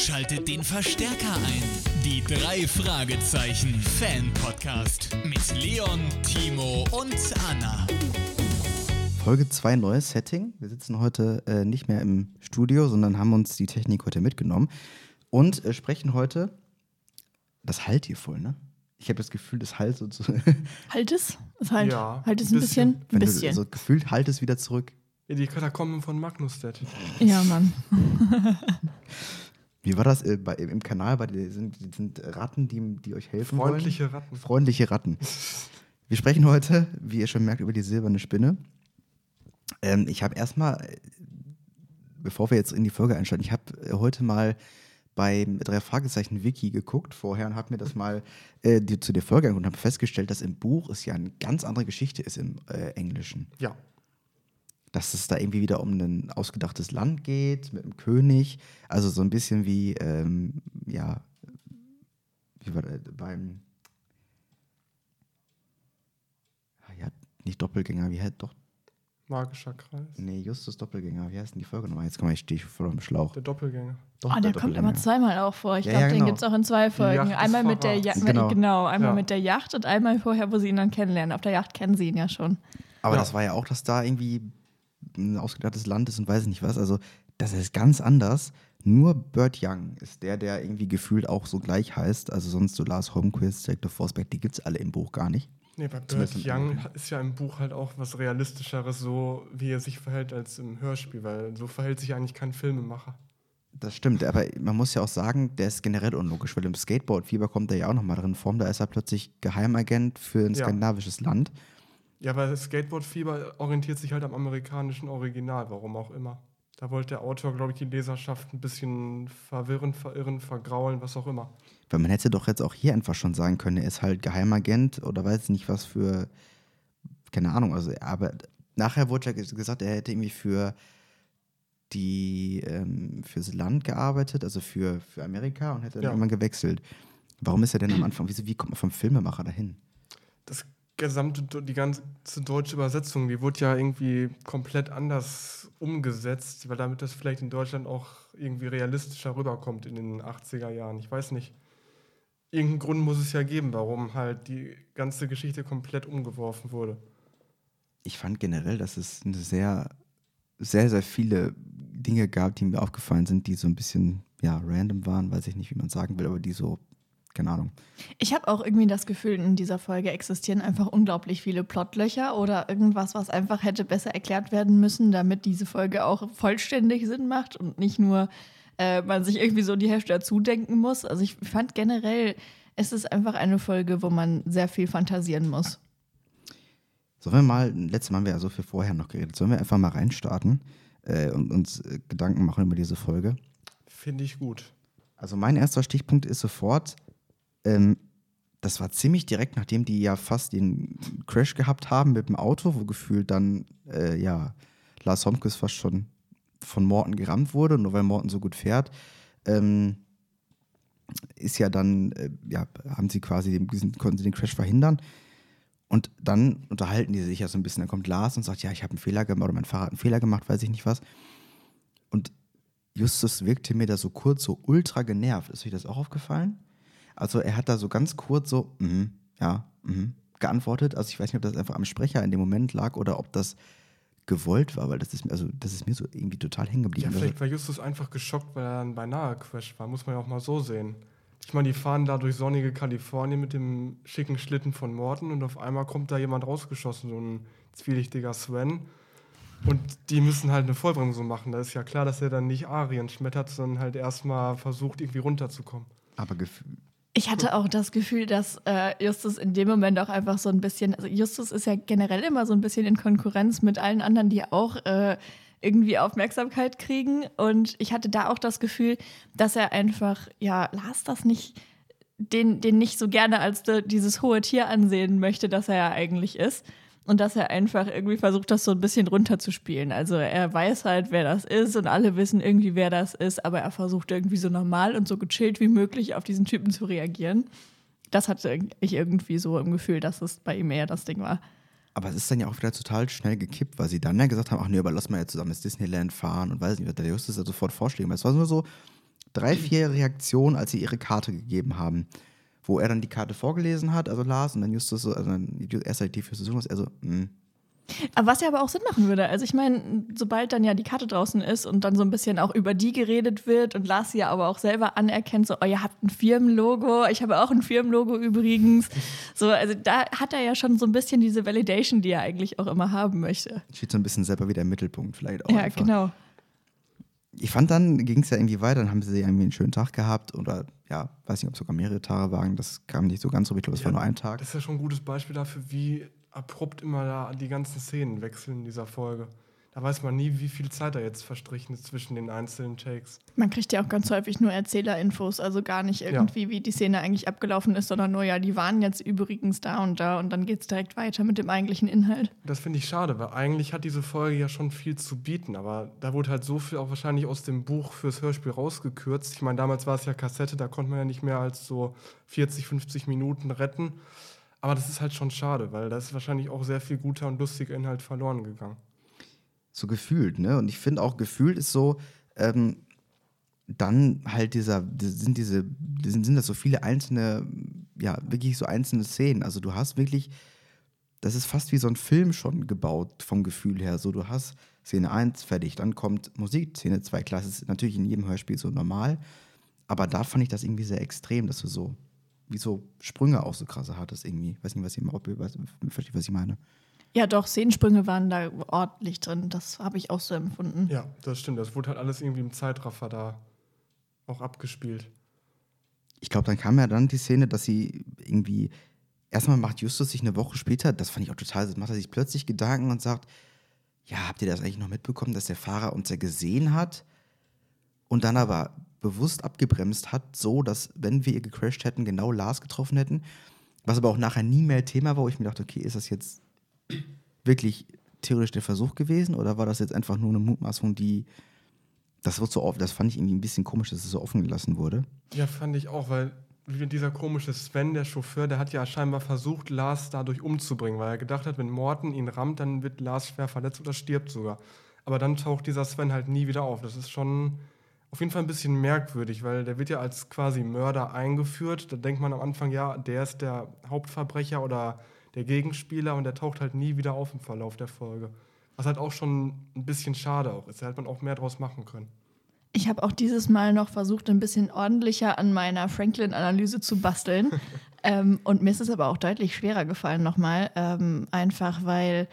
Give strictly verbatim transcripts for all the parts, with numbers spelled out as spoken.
Schaltet den Verstärker ein. Die drei Fragezeichen Fan-Podcast mit Leon, Timo und Anna. Folge zwei, neues Setting. Wir sitzen heute äh, nicht mehr im Studio, sondern haben uns die Technik heute mitgenommen und äh, sprechen heute. Das halt hier voll, ne? Ich habe das Gefühl, das halt so zu. Halt es? Es halt, Ja, halt es ein bisschen? Ein Wenn bisschen. du, also gefühlt halt es wieder zurück. Ja, die Katakomben von Magnusstedt. Ja, Mann. Wie war das äh, bei, im Kanal? Bei, die sind, die sind Ratten, die, die euch helfen Freundliche wollen? Ratten. Freundliche Ratten. Wir sprechen heute, wie ihr schon merkt, über die silberne Spinne. Ähm, ich habe erstmal, bevor wir jetzt in die Folge einsteigen, ich habe heute mal beim drei Fragezeichen Wiki geguckt vorher und habe mir das mal äh, die, zu der Folge angeguckt und habe festgestellt, dass im Buch es ja eine ganz andere Geschichte ist im äh, Englischen. Ja. Dass es da irgendwie wieder um ein ausgedachtes Land geht mit einem König. Also so ein bisschen wie, ähm, ja, wie war das beim, ja, nicht Doppelgänger, wie heißt doch, Magischer Kreis. nee, Justus Doppelgänger, wie heißt denn die Folge nochmal? Jetzt komm mal, ich stehe voll am Schlauch. Der Doppelgänger. Doch, Oh, der kommt immer zweimal auch vor. Ich Ja, glaube, ja, den genau. gibt es auch in zwei Folgen. Yacht Einmal des mit der Verrats. Yacht, Genau. genau, einmal Ja. mit der Yacht und einmal vorher, wo sie ihn dann kennenlernen. Auf der Yacht kennen sie ihn ja schon. Aber Ja. das war ja auch, dass da irgendwie ein ausgedachtes Land ist und weiß ich nicht was. Also, das ist ganz anders. Nur Burt Young ist der, der irgendwie gefühlt auch so gleich heißt. Also sonst so Lars Holmquist, Jack de Forsberg, die gibt es alle im Buch gar nicht. Nee, bei Burt Zumindest im Young Buch. ist ja im Buch halt auch was Realistischeres, so wie er sich verhält als im Hörspiel, weil so verhält sich eigentlich kein Filmemacher. Das stimmt, aber man muss ja auch sagen, der ist generell unlogisch, weil im Skateboard-Fieber kommt er ja auch nochmal drin vor. Da ist er plötzlich Geheimagent für ein Ja. skandinavisches Land. Ja, weil Skateboard-Fieber orientiert sich halt am amerikanischen Original, warum auch immer. Da wollte der Autor, glaube ich, die Leserschaft ein bisschen verwirren, verirren, vergraulen, was auch immer. Weil man hätte doch jetzt auch hier einfach schon sagen können, er ist halt Geheimagent oder weiß nicht was für, keine Ahnung, also aber nachher wurde ja gesagt, er hätte irgendwie für die, ähm, fürs Land gearbeitet, also für, für Amerika und hätte dann Ja. irgendwann gewechselt. Warum ist er denn am Anfang, wieso, wie kommt man vom Filmemacher dahin? Das gesamte, die ganze deutsche Übersetzung, die wurde ja irgendwie komplett anders umgesetzt, weil damit das vielleicht in Deutschland auch irgendwie realistischer rüberkommt in den achtziger Jahren. Ich weiß nicht. Irgendeinen Grund muss es ja geben, warum halt die ganze Geschichte komplett umgeworfen wurde. Ich fand generell, dass es eine sehr, sehr, sehr viele Dinge gab, die mir aufgefallen sind, die so ein bisschen, ja, random waren, weiß ich nicht, wie man sagen will, aber die so, keine Ahnung. Ich habe auch irgendwie das Gefühl, in dieser Folge existieren einfach unglaublich viele Plotlöcher oder irgendwas, was einfach hätte besser erklärt werden müssen, damit diese Folge auch vollständig Sinn macht und nicht nur äh, man sich irgendwie so die Hälfte dazu denken muss. Also ich fand generell, es ist einfach eine Folge, wo man sehr viel fantasieren muss. Sollen wir mal, letztes Mal haben wir ja so viel vorher noch geredet, sollen wir einfach mal reinstarten äh, und uns äh, Gedanken machen über diese Folge? Finde ich gut. Also mein erster Stichpunkt ist sofort, ähm, das war ziemlich direkt, nachdem die ja fast den Crash gehabt haben mit dem Auto, wo gefühlt dann, äh, ja, Lars Holmquist fast schon von Morten gerammt wurde, nur weil Morten so gut fährt, ähm, ist ja dann, äh, ja, haben sie quasi, den, diesen, konnten sie den Crash verhindern. Und dann unterhalten die sich ja so ein bisschen. Dann kommt Lars und sagt, ja, ich habe einen Fehler gemacht oder mein Fahrrad hat einen Fehler gemacht, weiß ich nicht was. Und Justus wirkte mir da so kurz so ultra genervt. Ist euch das auch aufgefallen? Also er hat da so ganz kurz so, mhm, ja, mhm, geantwortet. Also ich weiß nicht, ob das einfach am Sprecher in dem Moment lag oder ob das gewollt war, weil das ist, also, das ist mir so irgendwie total hängen Ja, geblieben. vielleicht war Justus einfach geschockt, weil er dann beinahe Crash war. Muss man ja auch mal so sehen. Ich meine, die fahren da durch sonnige Kalifornien mit dem schicken Schlitten von Morten und auf einmal kommt da jemand rausgeschossen, so ein zwielichtiger Sven. Und die müssen halt eine Vollbremsung machen. Da ist ja klar, dass er dann nicht Arien schmettert, sondern halt erstmal versucht, irgendwie runterzukommen. aber gef- Ich hatte auch das Gefühl, dass äh, Justus in dem Moment auch einfach so ein bisschen, also Justus ist ja generell immer so ein bisschen in Konkurrenz mit allen anderen, die auch äh, irgendwie Aufmerksamkeit kriegen. Und ich hatte da auch das Gefühl, dass er einfach, ja, Lars das nicht, den, den nicht so gerne als de, dieses hohe Tier ansehen möchte, das er ja eigentlich ist. Und dass er einfach irgendwie versucht, das so ein bisschen runterzuspielen. Also er weiß halt, wer das ist und alle wissen irgendwie, wer das ist, aber er versucht irgendwie so normal und so gechillt wie möglich auf diesen Typen zu reagieren. Das hatte ich irgendwie so im Gefühl, dass es bei ihm eher das Ding war. Aber es ist dann ja auch wieder total schnell gekippt, weil sie dann ja gesagt haben, ach nee, aber lass mal jetzt zusammen ins Disneyland fahren und weiß nicht, was der Justus ja sofort Vorschläge macht. Es war nur so, drei, vier Reaktionen, als sie ihre Karte gegeben haben. Wo er dann die Karte vorgelesen hat, also Lars, und dann Justus so, also dann erst halt die für Justus, er so, mh. Aber was ja aber auch Sinn machen würde. Also ich meine, sobald dann ja die Karte draußen ist und dann so ein bisschen auch über die geredet wird und Lars sie ja aber auch selber anerkennt, so, oh, ihr habt ein Firmenlogo, ich habe auch ein Firmenlogo übrigens. So, also da hat er ja schon so ein bisschen diese Validation, die er eigentlich auch immer haben möchte. Steht so ein bisschen selber wieder im Mittelpunkt vielleicht auch. Ja, einfach. genau. Ich fand, dann ging es ja irgendwie weiter, dann haben sie irgendwie einen schönen Tag gehabt oder, ja, weiß nicht, ob es sogar mehrere Tage waren, das kam nicht so ganz so, ich glaube, es Ja, war nur ein Tag. Das ist ja schon ein gutes Beispiel dafür, wie abrupt immer da die ganzen Szenen wechseln in dieser Folge. Da weiß man nie, wie viel Zeit da jetzt verstrichen ist zwischen den einzelnen Takes. Man kriegt ja auch ganz häufig nur Erzählerinfos, also gar nicht irgendwie, ja. wie die Szene eigentlich abgelaufen ist, sondern nur, ja, die waren jetzt übrigens da und da und dann geht's direkt weiter mit dem eigentlichen Inhalt. Das finde ich schade, weil eigentlich hat diese Folge ja schon viel zu bieten, aber da wurde halt so viel auch wahrscheinlich aus dem Buch fürs Hörspiel rausgekürzt. Ich meine, damals war es ja Kassette, da konnte man ja nicht mehr als so vierzig, fünfzig Minuten retten. Aber das ist halt schon schade, weil da ist wahrscheinlich auch sehr viel guter und lustiger Inhalt verloren gegangen. So gefühlt, ne? Und ich finde auch, gefühlt ist so, ähm, dann halt dieser, sind diese, sind, sind das so viele einzelne, ja, wirklich so einzelne Szenen. Also du hast wirklich, das ist fast wie so ein Film schon gebaut vom Gefühl her. So, du hast Szene eins, fertig, dann kommt Musik, Szene zwei, klar, das ist natürlich in jedem Hörspiel so normal, aber da fand ich das irgendwie sehr extrem, dass du so, wie so Sprünge auch so krasse hattest irgendwie. Weiß nicht, was ich, was, verstehe, was ich meine. Ja, doch, Szenensprünge waren da ordentlich drin. Das habe ich auch so empfunden. Ja, das stimmt. Das wurde halt alles irgendwie im Zeitraffer da auch abgespielt. Ich glaube, dann kam ja dann die Szene, dass sie irgendwie, erstmal macht Justus sich eine Woche später, das fand ich auch total, macht er sich plötzlich Gedanken und sagt, ja, habt ihr das eigentlich noch mitbekommen, dass der Fahrer uns ja gesehen hat und dann aber bewusst abgebremst hat, so, dass, wenn wir ihr gecrasht hätten, genau Lars getroffen hätten, was aber auch nachher nie mehr Thema war, wo ich mir dachte, okay, ist das jetzt wirklich theoretisch der Versuch gewesen oder war das jetzt einfach nur eine Mutmaßung, die, das wird so oft, das fand ich irgendwie ein bisschen komisch, dass es so offen gelassen wurde. Ja, fand ich auch, weil dieser komische Sven, der Chauffeur, der hat ja scheinbar versucht, Lars dadurch umzubringen, weil er gedacht hat, wenn Morten ihn rammt, dann wird Lars schwer verletzt oder stirbt sogar. Aber dann taucht dieser Sven halt nie wieder auf. Das ist schon auf jeden Fall ein bisschen merkwürdig, weil der wird ja als quasi Mörder eingeführt. Da denkt man am Anfang, ja, der ist der Hauptverbrecher oder der Gegenspieler und der taucht halt nie wieder auf im Verlauf der Folge. Was halt auch schon ein bisschen schade auch ist. Da hätte man auch mehr draus machen können. Ich habe auch dieses Mal noch versucht, ein bisschen ordentlicher an meiner Franklin-Analyse zu basteln. ähm, und mir ist es aber auch deutlich schwerer gefallen nochmal. Ähm, einfach weil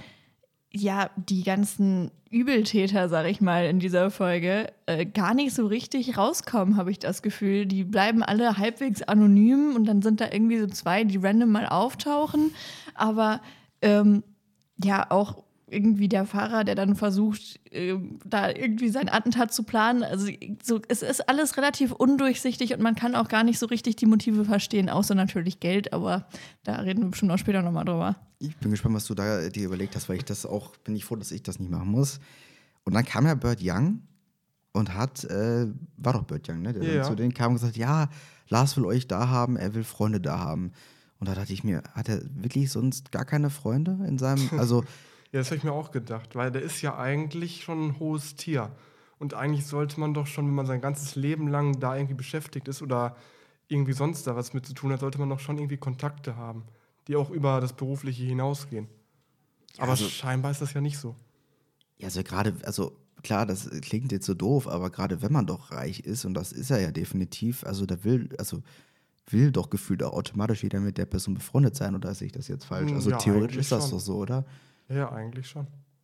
ja die ganzen Übeltäter, sag ich mal, in dieser Folge äh, gar nicht so richtig rauskommen, habe ich das Gefühl. Die bleiben alle halbwegs anonym und dann sind da irgendwie so zwei, die random mal auftauchen. Aber ähm, ja, auch irgendwie der Fahrer, der dann versucht, äh, da irgendwie sein Attentat zu planen. Also so, es ist alles relativ undurchsichtig und man kann auch gar nicht so richtig die Motive verstehen, außer natürlich Geld, aber da reden wir bestimmt auch später nochmal drüber. Ich bin gespannt, was du da dir überlegt hast, weil ich das auch, bin ich froh, dass ich das nicht machen muss. Und dann kam ja Burt Young und hat, äh, war doch Burt Young, ne? Der ja. dann zu denen kam und gesagt, ja, Lars will euch da haben, er will Freunde da haben. Und da dachte ich mir, hat er wirklich sonst gar keine Freunde in seinem, also Ja, das habe ich mir auch gedacht, weil der ist ja eigentlich schon ein hohes Tier. Und eigentlich sollte man doch schon, wenn man sein ganzes Leben lang da irgendwie beschäftigt ist oder irgendwie sonst da was mit zu tun hat, sollte man doch schon irgendwie Kontakte haben, die auch über das Berufliche hinausgehen. Ja, aber also, scheinbar ist das ja nicht so. Ja, also gerade, also klar, das klingt jetzt so doof, aber gerade wenn man doch reich ist, und das ist er ja definitiv, also da will, also will doch gefühlt auch automatisch jeder mit der Person befreundet sein, oder sehe ich das jetzt falsch? Also ja, theoretisch ist das schon. doch so, oder? Ja, eigentlich schon.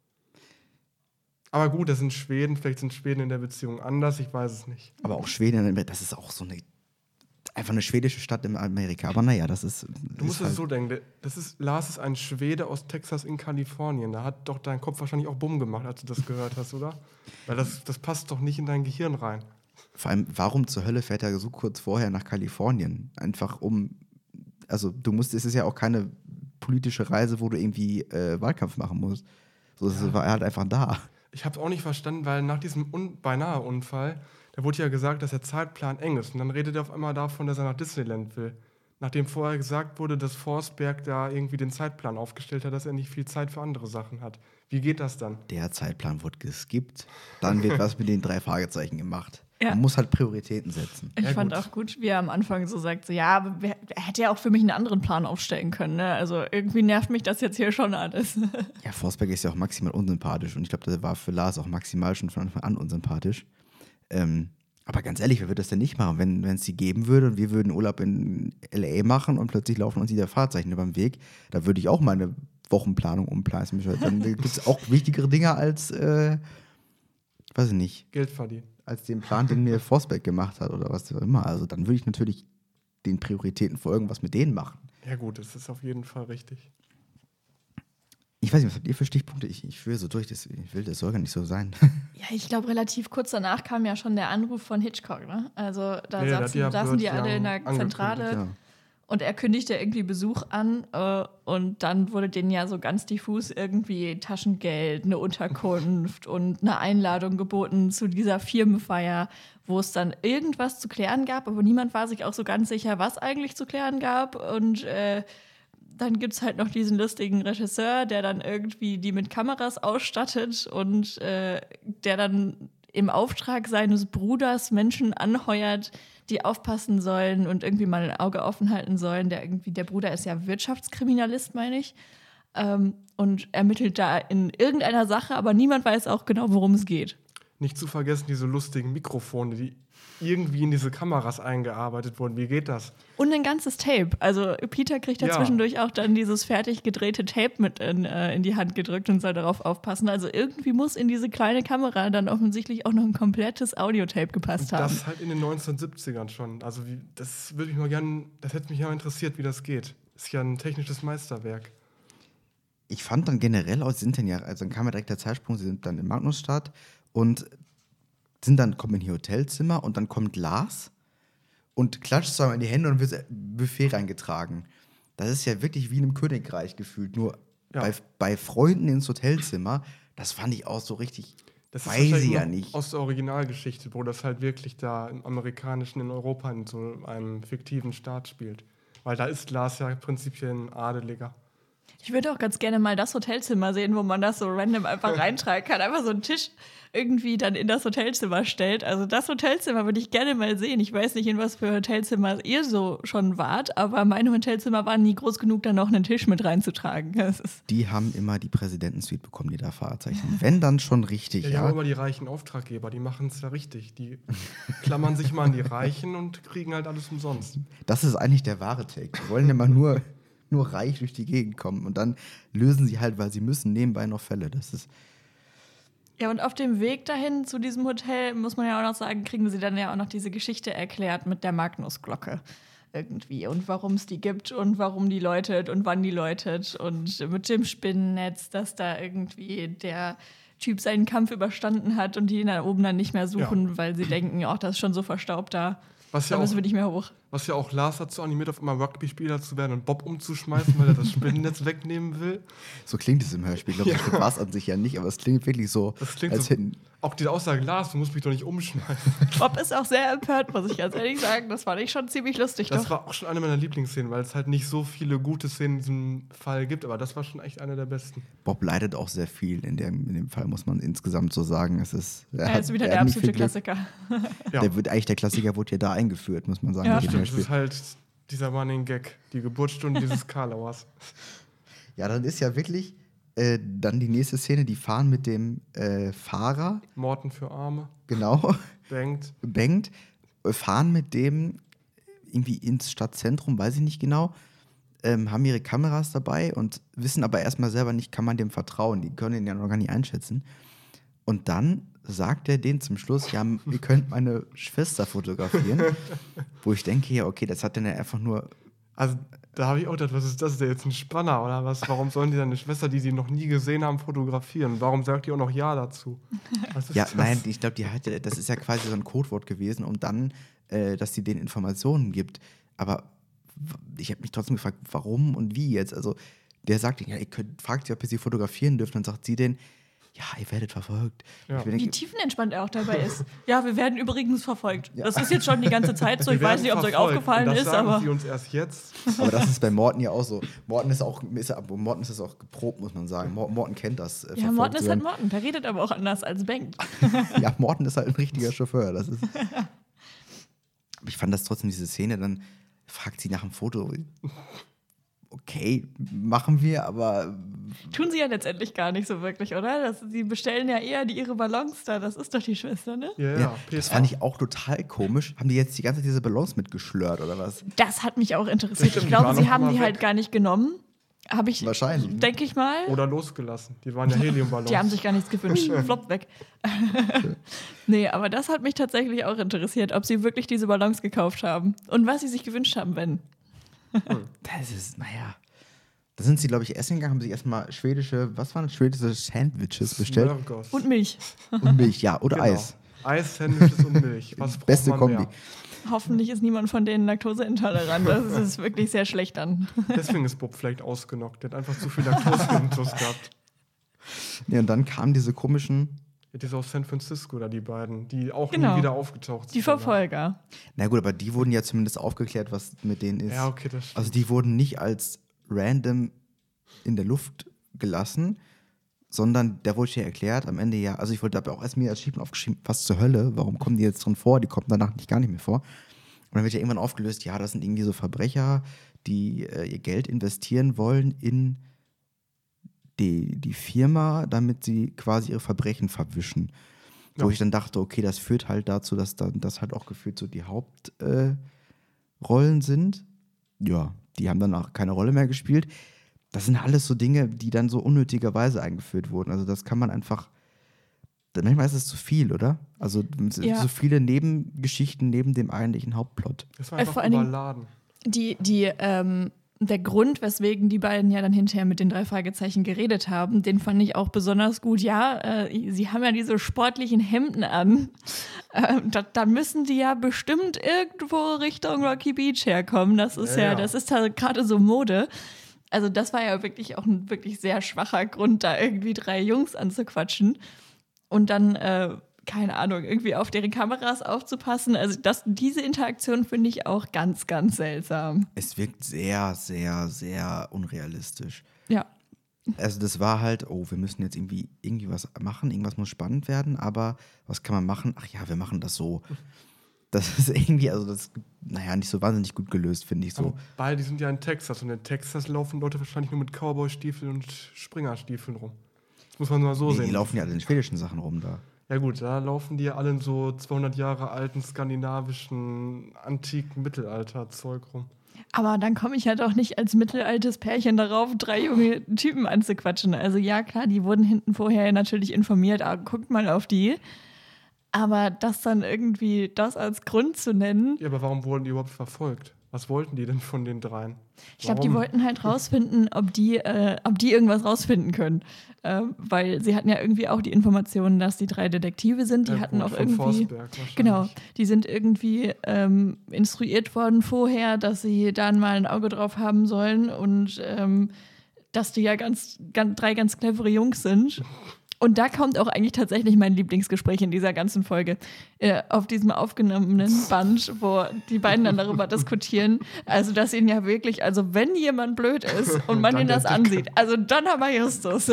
Aber gut, das sind Schweden, vielleicht sind Schweden in der Beziehung anders, ich weiß es nicht. Aber auch Schweden, das ist auch so eine, einfach eine schwedische Stadt in Amerika. Aber naja, das ist. Du musst es halt so denken, das ist, Lars ist ein Schwede aus Texas in Kalifornien. Da hat doch dein Kopf wahrscheinlich auch Bumm gemacht, als du das gehört hast, oder? Weil das, das passt doch nicht in dein Gehirn rein. Vor allem, warum zur Hölle fährt er so kurz vorher nach Kalifornien? Einfach um, also du musst, es ist ja auch keine politische Reise, wo du irgendwie äh, Wahlkampf machen musst. So, das Ja. war er halt einfach da. Ich habe es auch nicht verstanden, weil nach diesem Un- beinahe Unfall, da wurde ja gesagt, dass der Zeitplan eng ist. Und dann redet er auf einmal davon, dass er nach Disneyland will. Nachdem vorher gesagt wurde, dass Forsberg da irgendwie den Zeitplan aufgestellt hat, dass er nicht viel Zeit für andere Sachen hat. Wie geht das dann? Der Zeitplan wird geskippt. Dann wird was mit den drei Fragezeichen gemacht. Ja. Man muss halt Prioritäten setzen. Ich Ja, fand gut. auch gut, wie er am Anfang so sagt, so, ja, aber wer- er hätte ja auch für mich einen anderen Plan aufstellen können. Ne? Also irgendwie nervt mich das jetzt hier schon alles. Ja, Forsberg ist ja auch maximal unsympathisch und ich glaube, der war für Lars auch maximal schon von Anfang an unsympathisch. Ähm, aber ganz ehrlich, wer würde das denn nicht machen, wenn es die geben würde und wir würden Urlaub in L A machen und plötzlich laufen uns wieder Fahrzeichen über den Weg, da würde ich auch meine Wochenplanung umplanen. Dann gibt es auch wichtigere Dinge als, äh, weiß ich nicht, Geld verdienen. als den Plan, den mir Forsberg gemacht hat oder was auch immer. Also dann würde ich natürlich den Prioritäten folgen, was mit denen machen. Ja gut, das ist auf jeden Fall richtig. Ich weiß nicht, was habt ihr für Stichpunkte? Ich, ich führe so durch, das, ich will, das soll gar nicht so sein. Ja, ich glaube, relativ kurz danach kam ja schon der Anruf von Hitchcock. Ne? Also da Ja, der hat saßen, ja saßen die Bird alle in der Young Zentrale. Ja. Und er kündigte irgendwie Besuch an äh, und dann wurde denen ja so ganz diffus irgendwie Taschengeld, eine Unterkunft und eine Einladung geboten zu dieser Firmenfeier, wo es dann irgendwas zu klären gab, aber niemand war sich auch so ganz sicher, was eigentlich zu klären gab. Und äh, dann gibt es halt noch diesen lustigen Regisseur, der dann irgendwie die mit Kameras ausstattet und äh, der dann im Auftrag seines Bruders Menschen anheuert, die aufpassen sollen und irgendwie mal ein Auge offen halten sollen. Der irgendwie, der Bruder ist ja Wirtschaftskriminalist, meine ich. Ähm, und ermittelt da in irgendeiner Sache, aber niemand weiß auch genau, worum es geht. Nicht zu vergessen diese lustigen Mikrofone, die irgendwie in diese Kameras eingearbeitet wurden. Wie geht das? Und ein ganzes Tape. Also Peter kriegt da Ja. zwischendurch auch dann dieses fertig gedrehte Tape mit in, äh, in die Hand gedrückt und soll darauf aufpassen. Also irgendwie muss in diese kleine Kamera dann offensichtlich auch noch ein komplettes Audiotape gepasst haben. Das halt in den neunzehnhundertsiebzigern schon. Also wie, das würde mich mal gern, das hätte mich ja interessiert, wie das geht. Ist ja ein technisches Meisterwerk. Ich fand dann generell aus, sind dann ja, also dann kam ja direkt der Zeitsprung, sie sind dann in Magnusstadt und sind dann, kommen in ihr Hotelzimmer und dann kommt Lars und klatscht zweimal in die Hände und wird Buffet reingetragen. Das ist ja wirklich wie in einem Königreich gefühlt. Nur Ja. bei, bei Freunden ins Hotelzimmer, das fand ich auch so richtig, Das ist weiß ich wahrscheinlich ja noch nicht. aus der Originalgeschichte, wo das halt wirklich da im amerikanischen, in Europa in so einem fiktiven Staat spielt. Weil da ist Lars ja prinzipiell ein Adeliger. Ich würde auch ganz gerne mal das Hotelzimmer sehen, wo man das so random einfach reintragen kann. Einfach so einen Tisch irgendwie dann in das Hotelzimmer stellt. Also das Hotelzimmer würde ich gerne mal sehen. Ich weiß nicht, in was für Hotelzimmer ihr so schon wart, aber meine Hotelzimmer waren nie groß genug, da noch einen Tisch mit reinzutragen. Das ist Die haben immer die Präsidentensuite bekommen, die da Fahrzeichen. Wenn dann schon richtig, Ja, die ja. haben immer die reichen Auftraggeber, die machen es ja richtig. Die klammern sich mal an die Reichen und kriegen halt alles umsonst. Das ist eigentlich der wahre Take. Die wollen immer nur, nur reich durch die Gegend kommen und dann lösen sie halt, weil sie müssen, nebenbei noch Fälle. Das ist ja, und auf dem Weg dahin zu diesem Hotel, muss man ja auch noch sagen, kriegen sie dann ja auch noch diese Geschichte erklärt mit der Magnusglocke irgendwie und warum es die gibt und warum die läutet und wann die läutet und mit dem Spinnennetz, dass da irgendwie der Typ seinen Kampf überstanden hat und die ihn da oben dann nicht mehr suchen, Ja. weil sie denken, ach, das ist schon so verstaubt da, Was da ja, auch, müssen wir nicht mehr hoch. was ja auch Lars dazu animiert, auf einmal Rugby-Spieler zu werden und Bob umzuschmeißen, weil er das Spinnennetz wegnehmen will. so klingt es im Hörspiel. Ich glaube, das war es an sich ja nicht, aber es klingt wirklich so, Das klingt als so. hätten. Auch die Aussage, Lars, du musst mich doch nicht umschmeißen. Bob ist auch sehr empört, muss ich ganz ehrlich sagen. Das fand ich schon ziemlich lustig. Das Doch. war auch schon eine meiner Lieblingsszenen, weil es halt nicht so viele gute Szenen in diesem Fall gibt, aber das war schon echt eine der besten. Bob leidet auch sehr viel in dem, in dem Fall, muss man insgesamt so sagen. Es ist, er Er hat- ist wieder er der hat nicht absolute viel Glück. Klassiker. Ja. Der wird, eigentlich der Klassiker wurde ja da eingeführt, muss man sagen. Ja, mit dem stimmt. Das Hörspiel. ist halt dieser Running Gag, die Geburtsstunde dieses Karlauers. Ja, dann ist ja wirklich äh, dann die nächste Szene, die fahren mit dem äh, Fahrer, Morten für Arme, genau, bangt. bangt, äh, fahren mit dem irgendwie ins Stadtzentrum, weiß ich nicht genau, ähm, haben ihre Kameras dabei und wissen aber erstmal selber nicht, kann man dem vertrauen. Die können ihn ja noch gar nicht einschätzen. Und dann sagt er denen zum Schluss, ja, ihr könnt meine Schwester fotografieren. Wo ich denke, ja, okay, das hat dann ja einfach nur. Also da habe ich auch gedacht, was ist das? Ist der jetzt ein Spanner oder was? Warum sollen die deine Schwester, die sie noch nie gesehen haben, fotografieren? Warum sagt die auch noch Ja dazu? Was ist Ja, das? nein, ich glaube, die hat ja, das ist ja quasi so ein Codewort gewesen, um dann, äh, dass sie denen Informationen gibt. Aber w- ich habe mich trotzdem gefragt, warum und wie jetzt? Also, der sagt, ja, ihr könnt, fragt sie, ob ihr sie fotografieren dürft. Dann sagt sie denen, ja, ihr werdet verfolgt. Ja. Ich mir Wie denke, tiefenentspannt er auch dabei ist. Ja, wir werden übrigens verfolgt. Ja. Das ist jetzt schon die ganze Zeit so. Ich Wir weiß nicht, ob es werden euch verfolgt. aufgefallen Und das ist, sagen aber sie uns erst jetzt. aber das ist bei Morten ja auch so. Morten ist auch, ist, ja- Morten ist das auch geprobt, muss man sagen. Mor- Morten kennt das. Äh, ja, verfolgt Morten zu ist halt werden. Morten. Der redet aber auch anders als Bengt. Ja, Morten ist halt ein richtiger Chauffeur. Das ist. Aber ich fand das trotzdem, diese Szene, dann fragt sie nach dem Foto. Okay, machen wir, aber Tun sie ja letztendlich gar nicht so wirklich, oder? Das, sie bestellen ja eher die, ihre Ballons da. Das ist doch die Schwester, ne? Ja, ja, ja. das fand ich auch total komisch. Haben die jetzt die ganze Zeit diese Balance mitgeschlört oder was? Das hat mich auch interessiert. Stimmt, Ich die glaube, waren sie noch haben immer die weg. halt gar nicht genommen. Habe ich, Wahrscheinlich. denke ich mal. Oder losgelassen. Die waren ja Heliumballons. Die haben sich gar nichts gewünscht. Flop weg. Nee, aber das hat mich tatsächlich auch interessiert, ob sie wirklich diese Ballons gekauft haben. Und was sie sich gewünscht haben, wenn. Das ist, naja. Da sind sie, glaube ich, essen gegangen, haben sich erstmal schwedische, was waren das? Schwedische Sandwiches bestellt. Smörgås. Und Milch. Und Milch, ja, oder Genau. Eis. Eis, Sandwiches und Milch. Was braucht Beste man Kombi. mehr? Hoffentlich ist niemand von denen laktoseintolerant. Das ist wirklich sehr schlecht an. Deswegen ist Bob vielleicht ausgenockt. Der hat einfach zu viel Laktose-Intus gehabt. Ja, und dann kamen diese komischen, Das ist aus San Francisco, da die beiden, die auch Genau. nie wieder aufgetaucht sind. Die Verfolger. na gut, aber die wurden ja zumindest aufgeklärt, was mit denen ist. Ja, okay, das stimmt. Also die wurden nicht als random in der Luft gelassen, sondern da wurde ja erklärt, am Ende ja, also ich wollte da auch erst mir als Schieben aufgeschrieben, was zur Hölle, warum kommen die jetzt drin vor, die kommen danach nicht gar nicht mehr vor. Und dann wird ja irgendwann aufgelöst, ja, das sind irgendwie so Verbrecher, die äh, ihr Geld investieren wollen in die, die Firma, damit sie quasi ihre Verbrechen verwischen. Wo Ja. ich dann dachte, okay, das führt halt dazu, dass dann das halt auch gefühlt so die Hauptrollen äh, Rollen sind. Ja, die haben dann auch keine Rolle mehr gespielt. Das sind alles so Dinge, die dann so unnötigerweise eingeführt wurden. Also das kann man einfach, manchmal ist es zu viel, oder? Also Ja. so viele Nebengeschichten neben dem eigentlichen Hauptplot. Das war Äh, einfach vor allen Dingen- überladen. Die, die, ähm, der Grund, weswegen die beiden ja dann hinterher mit den drei Fragezeichen geredet haben, den fand ich auch besonders gut. Ja, äh, sie haben ja diese sportlichen Hemden an. Äh, da, da müssen die ja bestimmt irgendwo Richtung Rocky Beach herkommen. Das ist ja, Ja, ja. das ist da gerade so Mode. Also das war ja wirklich auch ein wirklich sehr schwacher Grund, da irgendwie drei Jungs anzuquatschen. Und dann, äh, keine Ahnung, irgendwie auf deren Kameras aufzupassen. Also das, diese Interaktion finde ich auch ganz, ganz seltsam. Es wirkt sehr, sehr, sehr unrealistisch. Ja. Also das war halt, oh, wir müssen jetzt irgendwie, irgendwie was machen, irgendwas muss spannend werden, aber was kann man machen? Ach ja, wir machen das so. Das ist irgendwie, also das, naja, nicht so wahnsinnig gut gelöst, finde ich so. Aber beide sind ja in Texas und in Texas laufen Leute wahrscheinlich nur mit Cowboy-Stiefeln und Springerstiefeln rum. Das muss man mal so Nee, sehen. die laufen ja alle in schwedischen Sachen rum da. Ja gut, da laufen die ja alle in so zweihundert Jahre alten skandinavischen, antiken Mittelalter-Zeug rum. Aber dann komme ich halt auch nicht als mittelaltes Pärchen darauf, drei junge Typen anzuquatschen. Also ja, klar, die wurden hinten vorher natürlich informiert, aber guckt mal auf die. Aber das dann irgendwie das als Grund zu nennen, Ja, aber warum wurden die überhaupt verfolgt? Was wollten die denn von den dreien? ich glaube, die Warum? wollten halt rausfinden, ob die, äh, ob die irgendwas rausfinden können. Äh, weil sie hatten ja irgendwie auch die Informationen, dass die drei Detektive sind. Die Ja, hatten gut, auch von irgendwie. Forsberg wahrscheinlich. Genau, die sind irgendwie ähm, instruiert worden vorher, dass sie da mal ein Auge drauf haben sollen und ähm, dass die ja ganz, ganz, drei ganz clevere Jungs sind. Und da kommt auch eigentlich tatsächlich mein Lieblingsgespräch in dieser ganzen Folge. Äh, auf diesem aufgenommenen Band, wo die beiden dann darüber diskutieren. Also, dass ihnen ja wirklich, also wenn jemand blöd ist und man Dann ihn der das Dicke. ansieht, also dann aber Justus.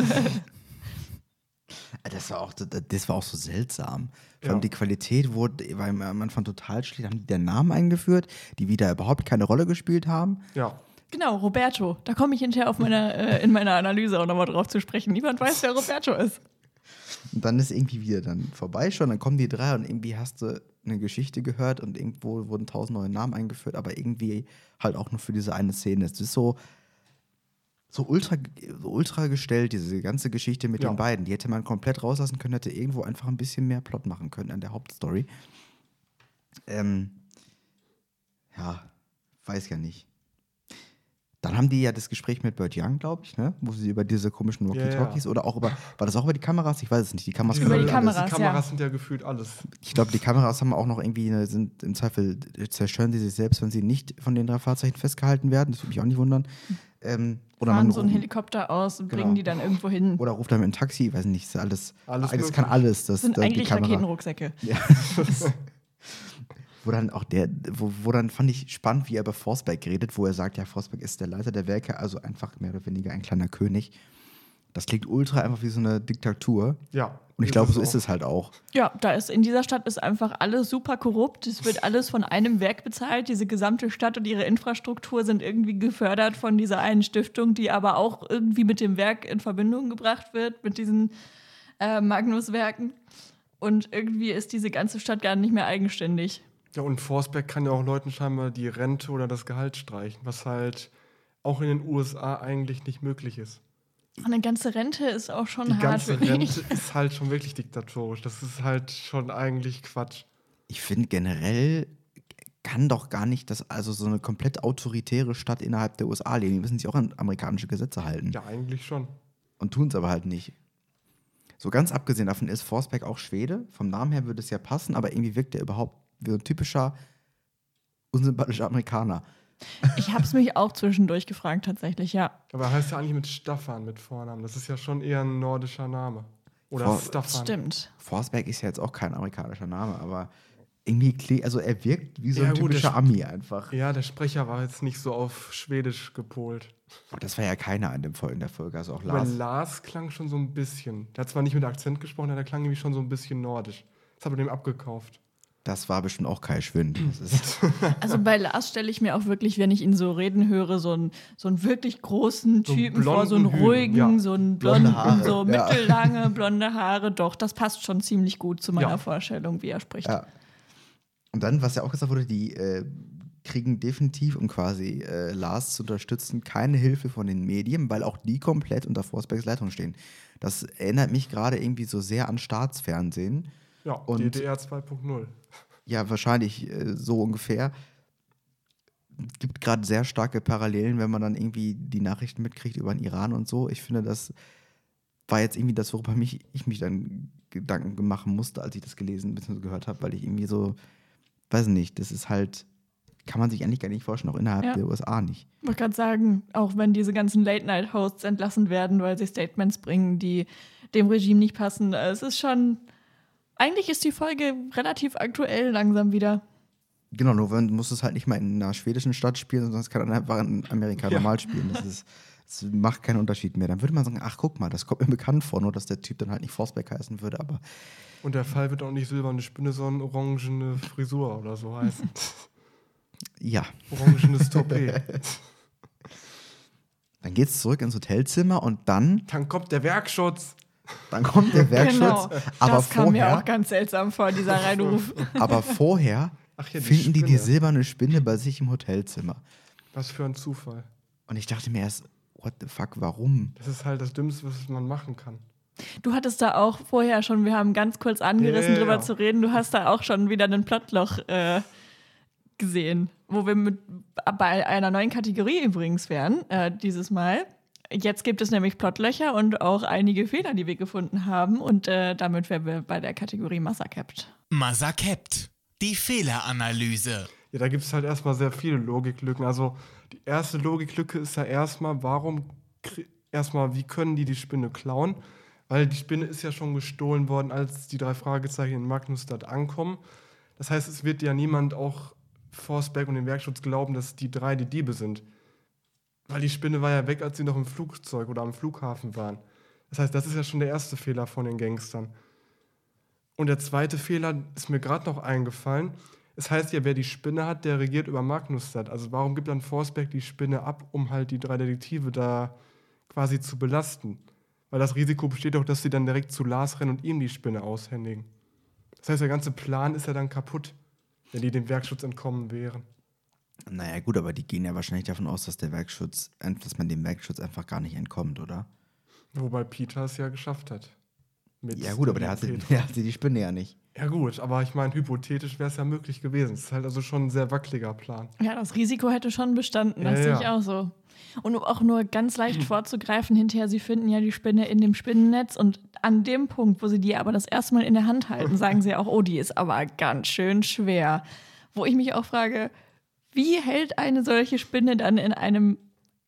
Das war auch, das war auch so seltsam. Vor Ja. allem die Qualität wurde, war am Anfang total schlecht. Haben die den Namen eingeführt, die wieder überhaupt keine Rolle gespielt haben. Ja, Genau, Roberto. Da komme ich hinterher auf meiner, äh, in meiner Analyse auch nochmal drauf zu sprechen. Niemand weiß, wer Roberto ist. Und dann ist irgendwie wieder dann vorbei schon, dann kommen die drei und irgendwie hast du eine Geschichte gehört und irgendwo wurden tausend neue Namen eingeführt, aber irgendwie halt auch nur für diese eine Szene. Es ist so, so, ultra, so ultra gestellt, diese ganze Geschichte mit Ja. den beiden. Die hätte man komplett rauslassen können, hätte irgendwo einfach ein bisschen mehr Plot machen können an der Hauptstory. Ähm, ja, weiß ja nicht. Dann haben die ja das Gespräch mit Burt Young, glaube ich, ne? Wo sie über diese komischen Walkie-Talkies Ja, ja. oder auch über, war das auch über die Kameras? Ich weiß es nicht. Die Kameras Über können die alles. Kameras, die Kameras ja. sind ja gefühlt alles. Ich glaube, die Kameras haben auch noch irgendwie, eine, sind im Zweifel, zerstören sie sich selbst, wenn sie nicht von den drei Fahrzeichen festgehalten werden. Das würde mich auch nicht wundern. Ähm, oder Fahren man so einen ru- Helikopter aus und Genau. bringen die dann irgendwo hin. Oder ruft dann mit einem Taxi, weiß nicht, ist alles. Alles das möglich. kann alles. Das, Das sind da, die eigentlich Kamera. Raketenrucksäcke. Ja. Wo dann auch der, wo, wo dann fand ich spannend, wie er über Forsberg redet, wo er sagt, ja, Forsberg ist der Leiter der Werke, also einfach mehr oder weniger ein kleiner König. Das klingt ultra einfach wie so eine Diktatur. Ja. Und ich glaube, so ist es halt auch. Ja, da ist in dieser Stadt ist einfach alles super korrupt. Es wird alles von einem Werk bezahlt. Diese gesamte Stadt und ihre Infrastruktur sind irgendwie gefördert von dieser einen Stiftung, die aber auch irgendwie mit dem Werk in Verbindung gebracht wird, mit diesen äh, Magnus-Werken. Und irgendwie ist diese ganze Stadt gar nicht mehr eigenständig. Ja, und Forsberg kann ja auch Leuten scheinbar die Rente oder das Gehalt streichen, was halt auch in den U S A eigentlich nicht möglich ist. Eine ganze Rente ist auch schon Die hart. ganze finde Rente ich. ist halt schon wirklich diktatorisch. Das ist halt schon eigentlich Quatsch. Ich finde generell kann doch gar nicht das, also so eine komplett autoritäre Stadt innerhalb der U S A leben. Die müssen sich auch an amerikanische Gesetze halten. Ja, eigentlich schon. Und tun es aber halt nicht. So ganz abgesehen davon ist Forsberg auch Schwede. Vom Namen her würde es ja passen, aber irgendwie wirkt er überhaupt wie ein typischer unsympathischer Amerikaner. Ich habe es mich auch zwischendurch gefragt, tatsächlich, ja. Aber er heißt ja eigentlich mit Staffan mit Vornamen. Das ist ja schon eher ein nordischer Name. Oder Vor- Staffan. Stimmt. Forsberg ist ja jetzt auch kein amerikanischer Name, aber irgendwie, kli- also er wirkt wie so Ja, ein gut, typischer der- Ami einfach. Ja, der Sprecher war jetzt nicht so auf Schwedisch gepolt. Aber das war ja keiner in, dem Fol- in der Folge, also auch Aber Lars. Lars klang schon so ein bisschen. Der hat zwar nicht mit Akzent gesprochen, aber der klang irgendwie schon so ein bisschen nordisch. Das hat er dem abgekauft. Das war bestimmt auch Kai Schwind. Das ist, Also bei Lars stelle ich mir auch wirklich, wenn ich ihn so reden höre, so einen, so einen wirklich großen So einen Typen vor, so einen blonden Hühn, ruhigen, ja. so einen Blonde blonden, Haare, so ja. mittellange, blonde Haare. Doch, das passt schon ziemlich gut zu meiner Ja. Vorstellung, wie er spricht. ja. Und dann, was ja auch gesagt wurde, die äh, kriegen definitiv, um quasi äh, Lars zu unterstützen, keine Hilfe von den Medien, weil auch die komplett unter Forsbergs Leitung stehen. Das erinnert mich gerade irgendwie so sehr an Staatsfernsehen. Ja, Und- D D R zwei Punkt null. Ja, wahrscheinlich äh, so ungefähr. Gibt gerade sehr starke Parallelen, wenn man dann irgendwie die Nachrichten mitkriegt über den Iran und so. Ich finde, das war jetzt irgendwie das, worüber mich, ich mich dann Gedanken machen musste, als ich das gelesen bzw. gehört habe, weil ich irgendwie so, weiß nicht, das ist halt, kann man sich eigentlich gar nicht vorstellen, auch innerhalb Ja. der U S A nicht. Ich wollte gerade sagen, auch wenn diese ganzen Late-Night-Hosts entlassen werden, weil sie Statements bringen, die dem Regime nicht passen, äh, es ist schon, eigentlich ist die Folge relativ aktuell langsam wieder. Genau, nur man muss es halt nicht mal in einer schwedischen Stadt spielen, sondern es kann dann einfach in Amerika Ja. normal spielen. Das ist, das macht keinen Unterschied mehr. Dann würde man sagen, ach guck mal, das kommt mir bekannt vor, nur dass der Typ dann halt nicht Forsberg heißen würde, aber Und der Fall wird auch nicht silberne Spinne, sondern orangene Frisur oder so heißen. ja. Orangenes Toupet. Dann geht's zurück ins Hotelzimmer und dann, Dann kommt der Werkschutz. dann kommt der Werkschutz. Genau, aber, das kam mir auch vorher, ganz seltsam vor, dieser Reinruf. aber vorher Ach ja, die finden die die Spinne. silberne Spinne bei sich im Hotelzimmer. Was für ein Zufall. Und ich dachte mir erst, what the fuck, warum? Das ist halt das Dümmste, was man machen kann. Du hattest da auch vorher schon, wir haben ganz kurz angerissen, Ja. drüber zu reden, du hast da auch schon wieder ein Plotloch äh, gesehen, wo wir mit, bei einer neuen Kategorie übrigens wären, äh, dieses Mal. Jetzt gibt es nämlich Plotlöcher und auch einige Fehler, die wir gefunden haben. Und äh, damit wären wir bei der Kategorie Massakept. Massakept. Die Fehleranalyse. Ja, da gibt es halt erstmal sehr viele Logiklücken. Also die erste Logiklücke ist ja erstmal, warum, krie- erstmal, wie können die die Spinne klauen? Weil die Spinne ist ja schon gestohlen worden, als die drei Fragezeichen in Magnusstadt ankommen. Das heißt, es wird ja niemand auch Forsberg und den Werkschutz glauben, dass die drei die Diebe sind. Weil die Spinne war ja weg, als sie noch im Flugzeug oder am Flughafen waren. Das heißt, das ist ja schon der erste Fehler von den Gangstern. Und der zweite Fehler ist mir gerade noch eingefallen. Es heißt ja, wer die Spinne hat, der regiert über Magnusstadt. Also warum gibt dann Forsberg die Spinne ab, um halt die drei Detektive da quasi zu belasten? Weil das Risiko besteht doch, dass sie dann direkt zu Lars rennen und ihm die Spinne aushändigen. Das heißt, der ganze Plan ist ja dann kaputt, wenn die dem Werkschutz entkommen wären. Naja, gut, aber die gehen ja wahrscheinlich davon aus, dass der Werkschutz, dass man dem Werkschutz einfach gar nicht entkommt, oder? Wobei Peter es ja geschafft hat. Mit Ja, gut, aber der hatte, Petra. der hatte die Spinne ja nicht. Ja gut, aber ich meine, hypothetisch wäre es ja möglich gewesen. Es ist halt also schon ein sehr wackeliger Plan. Ja, das Risiko hätte schon bestanden, das Ja, sehe ja. ich auch so. Und um auch nur ganz leicht vorzugreifen, hinterher, sie finden ja die Spinne in dem Spinnennetz und an dem Punkt, wo sie die aber das erste Mal in der Hand halten, sagen sie auch, oh, die ist aber ganz schön schwer. Wo ich mich auch frage, wie hält eine solche Spinne dann in einem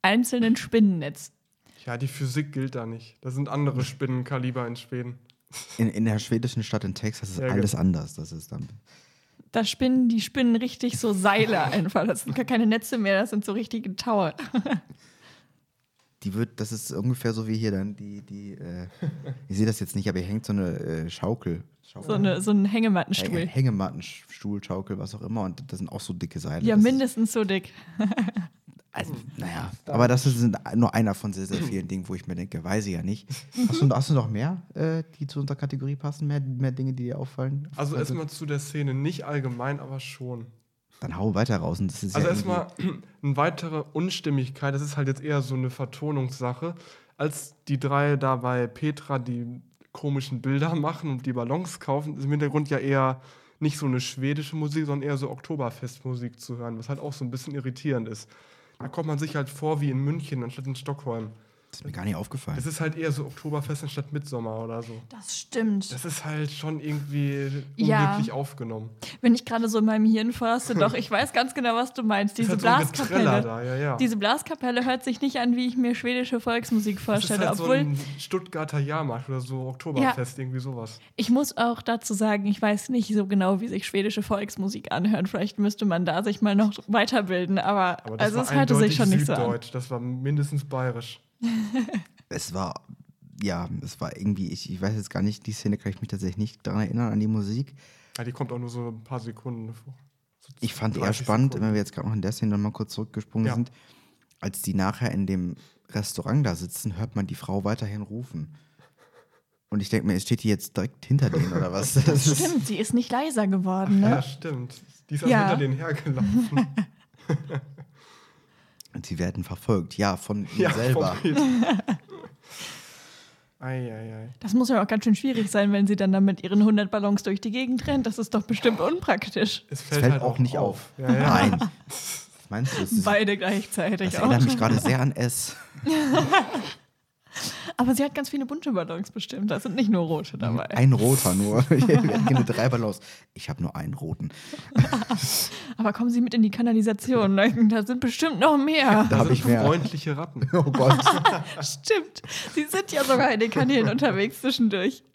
einzelnen Spinnennetz. Ja, die Physik gilt da nicht. Da sind andere Spinnenkaliber in Schweden. In, in der schwedischen Stadt in Texas ist Ja, alles genau. anders. Das ist dann. Da spinnen die Spinnen richtig so Seile einfach. Das sind gar keine Netze mehr, das sind so richtige Taue. Die wird, das ist ungefähr so wie hier dann die, die, äh, ich sehe das jetzt nicht, aber hier hängt so eine äh, Schaukel. Schaukel. So, eine, so ein Hängemattenstuhl. Häng- Hängemattenstuhl, Schaukel, was auch immer. Und das sind auch so dicke Seile. Ja, Das mindestens so dick. Ist, also, naja. Aber das ist nur einer von sehr, sehr vielen Dingen, wo ich mir denke, weiß ich ja nicht. Hast du, hast du noch mehr, äh, die zu unserer Kategorie passen? Mehr, mehr Dinge, die dir auffallen? Also erstmal zu der Szene, nicht allgemein, aber schon. Dann hau weiter raus. Und das ist Also ja erstmal eine weitere Unstimmigkeit, das ist halt jetzt eher so eine Vertonungssache, als die drei da bei Petra die komischen Bilder machen und die Ballons kaufen, ist im Hintergrund ja eher nicht so eine schwedische Musik, sondern eher so Oktoberfestmusik zu hören, was halt auch so ein bisschen irritierend ist. Da kommt man sich halt vor wie in München anstatt in Stockholm. Das ist mir gar nicht aufgefallen. Es ist halt eher so Oktoberfest anstatt Mitsommer oder so. Das stimmt. Das ist halt schon irgendwie Ja. unglücklich aufgenommen. Wenn ich gerade so in meinem Hirn forste, doch, ich weiß ganz genau, was du meinst. Diese ist halt so ein Getreller Blaskapelle. da, ja, ja. Diese Blaskapelle hört sich nicht an, wie ich mir schwedische Volksmusik Das ist vorstelle. halt so Obwohl, ein Stuttgarter Jahrmarkt oder so Oktoberfest, irgendwie sowas. ich muss auch dazu sagen, ich weiß nicht so genau, wie sich schwedische Volksmusik anhört. Vielleicht müsste man da sich mal noch weiterbilden, aber, Aber das also war es hörte sich eindeutig schon nicht so an. Süddeutsch. Das war mindestens bayerisch. Es war, ja, es war irgendwie, ich, ich weiß jetzt gar nicht, die Szene kann ich mich tatsächlich nicht daran erinnern, an die Musik. Ja, die kommt auch nur so ein paar Sekunden vor. So Ich fand eher dreißig spannend, Sekunden. wenn wir jetzt gerade noch in der Szene nochmal kurz zurückgesprungen Ja. sind, als die nachher in dem Restaurant da sitzen, hört man die Frau weiterhin rufen. Und ich denke mir, steht die jetzt direkt hinter denen oder was? Das ist, Stimmt, sie ist nicht leiser geworden, Ja, ne? stimmt. Die ist also Ja. hinter denen hergelaufen. und sie werden verfolgt, ja, von ihr ja, selber. Eieiei. Das muss ja auch ganz schön schwierig sein, wenn sie dann da mit ihren hundert Ballons durch die Gegend rennt. Das ist doch bestimmt unpraktisch. Es Das fällt, fällt halt auch nicht auf. Ja, ja. Nein. Was meinst du? Das, ist, Beide gleichzeitig das auch. erinnert mich gerade sehr an S. Aber sie hat ganz viele bunte Ballons bestimmt. Da sind nicht nur rote dabei. Ein roter nur. Wir hatten keine drei Ballons. Ich habe nur einen roten. Aber kommen Sie mit in die Kanalisation. Da sind bestimmt noch mehr. Da Da habe sind ich mehr. freundliche Ratten. Oh Gott. Stimmt. Sie sind ja sogar in den Kanälen unterwegs zwischendurch.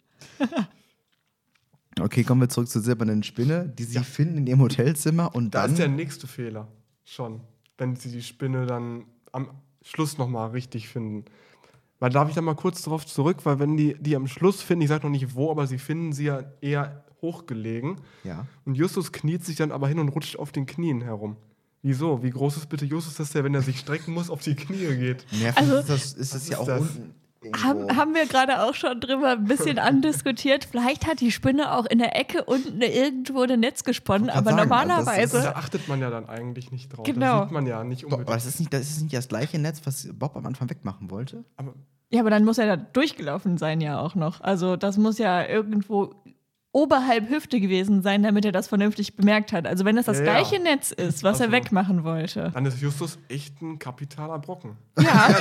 Okay, kommen wir zurück zur silbernen Spinne, die sie finden in ihrem Hotelzimmer und Da dann. ist der nächste Fehler. Schon. Wenn sie die Spinne dann am Schluss nochmal richtig finden. Weil darf ich da mal kurz darauf zurück, weil wenn die die am Schluss finden, ich sage noch nicht wo, aber sie finden sie ja eher hochgelegen. Ja. Und Justus kniet sich dann aber hin und rutscht auf den Knien herum. Wieso? Wie groß ist bitte Justus, dass der, wenn er sich strecken muss, auf die Knie geht? Ja, Also, ist das, ist das was ja ist auch das? unten. irgendwo. Haben, haben wir gerade auch schon drüber ein bisschen andiskutiert. Vielleicht hat die Spinne auch in der Ecke unten irgendwo ein Netz gesponnen, Ich wollte aber gerade sagen, normalerweise. das Da achtet man ja dann eigentlich nicht drauf. Genau. Da sieht man ja nicht Doch, unbedingt. aber das ist, nicht, das ist nicht das gleiche Netz, was Bob am Anfang wegmachen wollte. Aber Ja, aber dann muss er da durchgelaufen sein ja auch noch. Also das muss ja irgendwo oberhalb Hüfte gewesen sein, damit er das vernünftig bemerkt hat. Also wenn das das Ja, ja. gleiche Netz ist, was er Also- wegmachen wollte. dann ist Justus echt ein kapitaler Brocken. Ja,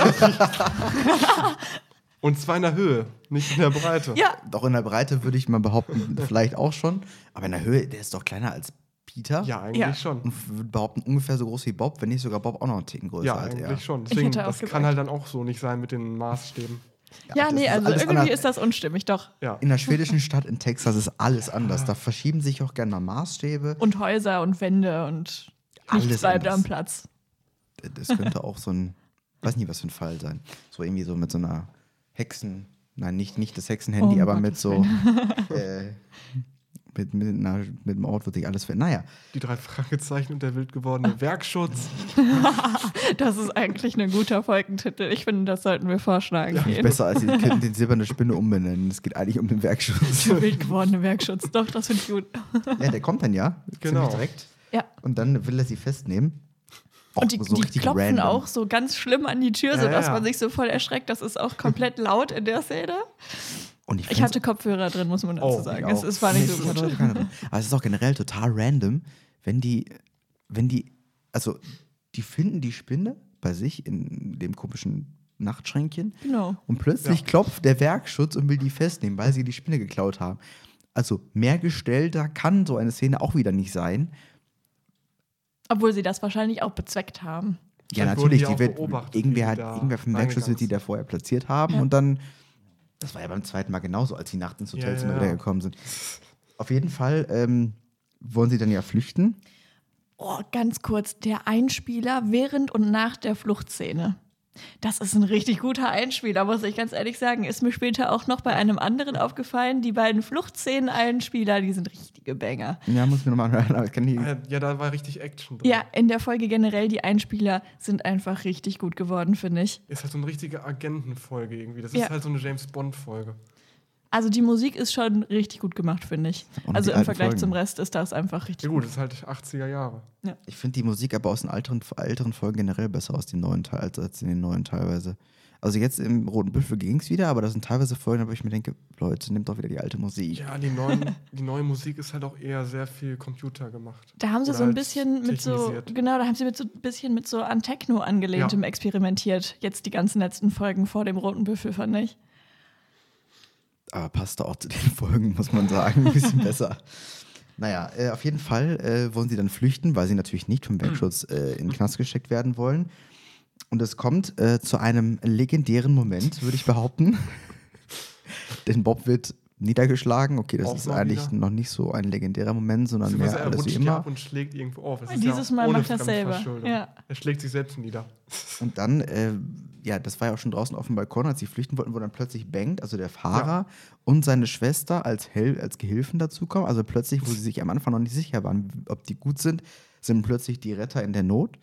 Und zwar in der Höhe, nicht in der Breite. ja. Doch in der Breite würde ich mal behaupten, vielleicht auch schon. Aber in der Höhe, der ist doch kleiner als Peter. Ja, eigentlich Ja. schon. Und würde behaupten, ungefähr so groß wie Bob, wenn nicht sogar Bob auch noch einen Ticken größer Ja, als eigentlich er. schon. Ich Deswegen, hätte auch das gesagt. kann halt dann auch so nicht sein mit den Maßstäben. Ja, das nee, ist also alles irgendwie anders. ist das unstimmig, doch. Ja. In der schwedischen Stadt in Texas ist alles anders. Da verschieben sich auch gerne mal Maßstäbe. Und Häuser und Wände und Alles nichts bleibt anders. am Platz. Das könnte auch so ein, weiß nicht, was für ein Fall sein. So irgendwie so mit so einer Hexen, nein, nicht, nicht das Hexenhandy, Oh, um aber mit Gottes so, äh, mit, mit, einer, mit dem Ort, wo sich alles verändert. Naja, Die drei Fragezeichen und der wild gewordene Werkschutz. Das ist eigentlich ein guter Folgentitel. Ich finde, das sollten wir vorschlagen. nicht besser als die könnten den silberne Spinne umbenennen. Es geht eigentlich um den Werkschutz. Der wild gewordene Werkschutz. Doch, das finde ich gut. Ja, der kommt dann ja, Genau. ziemlich direkt. Ja. Und dann will er sie festnehmen. Auch Und die, so die richtig klopfen random. auch so ganz schlimm an die Tür, Ja, sodass ja. man sich so voll erschreckt. Das ist auch komplett laut in der Szene. Und Ich hatte Kopfhörer drin, muss man dazu Oh, sagen. Ich Es, auch. es war nicht Nee, so ich hatte gut. keine drin. Aber es ist auch generell total random, wenn die, wenn die, also die finden die Spinne bei sich in dem komischen Nachtschränkchen Genau. und plötzlich Ja. klopft der Werkschutz und will die festnehmen, weil sie die Spinne geklaut haben. Also mehr gestellter kann so eine Szene auch wieder nicht sein. Obwohl sie das wahrscheinlich auch bezweckt haben. Ja, Vielleicht wurden natürlich, die die auch wird, beobachtet, irgendwer wie hat die da irgendwer vom Werkschutz wird die reingegangen da vorher platziert haben Ja. und dann, das war ja beim zweiten Mal genauso, als die nachts ins Ja, Hotelzimmer ja. wieder gekommen sind. Auf jeden Fall ähm, wollen sie dann ja flüchten. Oh, ganz kurz, der Einspieler während und nach der Fluchtszene. Das ist ein richtig guter Einspieler, muss ich ganz ehrlich sagen. Ist mir später auch noch bei einem anderen aufgefallen. Die beiden Fluchtszenen-Einspieler, die sind richtige Banger. Ja, muss ich mir nochmal hören, aber ich kann die, Ah, Ja, da war richtig Action drin. Ja, in der Folge generell, die Einspieler sind einfach richtig gut geworden, finde ich. Ist halt so eine richtige Agentenfolge irgendwie. Das Ja. ist halt so eine James-Bond-Folge. Also die Musik ist schon richtig gut gemacht, finde ich. Und Also die im alten Vergleich Folgen. zum Rest ist das einfach Ja richtig gut, gut. das ist halt achtziger Jahre. ich finde die Musik aber aus den älteren, älteren Folgen generell besser aus den neuen Teil, als, als in den neuen teilweise. Also jetzt im Roten Büffel ging es wieder, aber das sind teilweise Folgen, wo ich mir denke, Leute, nehmt doch wieder die alte Musik. Ja, die, neuen, die neue Musik ist halt auch eher sehr viel Computer gemacht. Da haben sie Oder so ein halt bisschen mit so, technisiert. genau, da haben sie mit so ein bisschen mit so an Techno angelehntem Ja. experimentiert. Jetzt die ganzen letzten Folgen vor dem Roten Büffel, fand ich. Aber passt auch zu den Folgen, muss man sagen, ein bisschen besser. Naja, äh, auf jeden Fall äh, wollen sie dann flüchten, weil sie natürlich nicht vom Werkschutz äh, in den Knast gesteckt werden wollen. Und es kommt äh, zu einem legendären Moment, würde ich behaupten. Denn Bob wird niedergeschlagen. Okay, das Auch ist mal eigentlich wieder. noch nicht so ein legendärer Moment, sondern Beziehungsweise mehr er alles wie rutscht ja ab immer. und schlägt irgendwo auf. Es ist Dieses ja Mal ohne macht er es selber. Fremdverschuldung. Ja. Er schlägt sich selbst nieder. Und dann, äh, ja, das war ja auch schon draußen auf dem Balkon, als sie flüchten wollten, wo dann plötzlich Bengt, also der Fahrer, und seine Schwester als, Hel als Gehilfen dazukommen. Also plötzlich, wo sie sich am Anfang noch nicht sicher waren, ob die gut sind, sind plötzlich die Retter in der Not.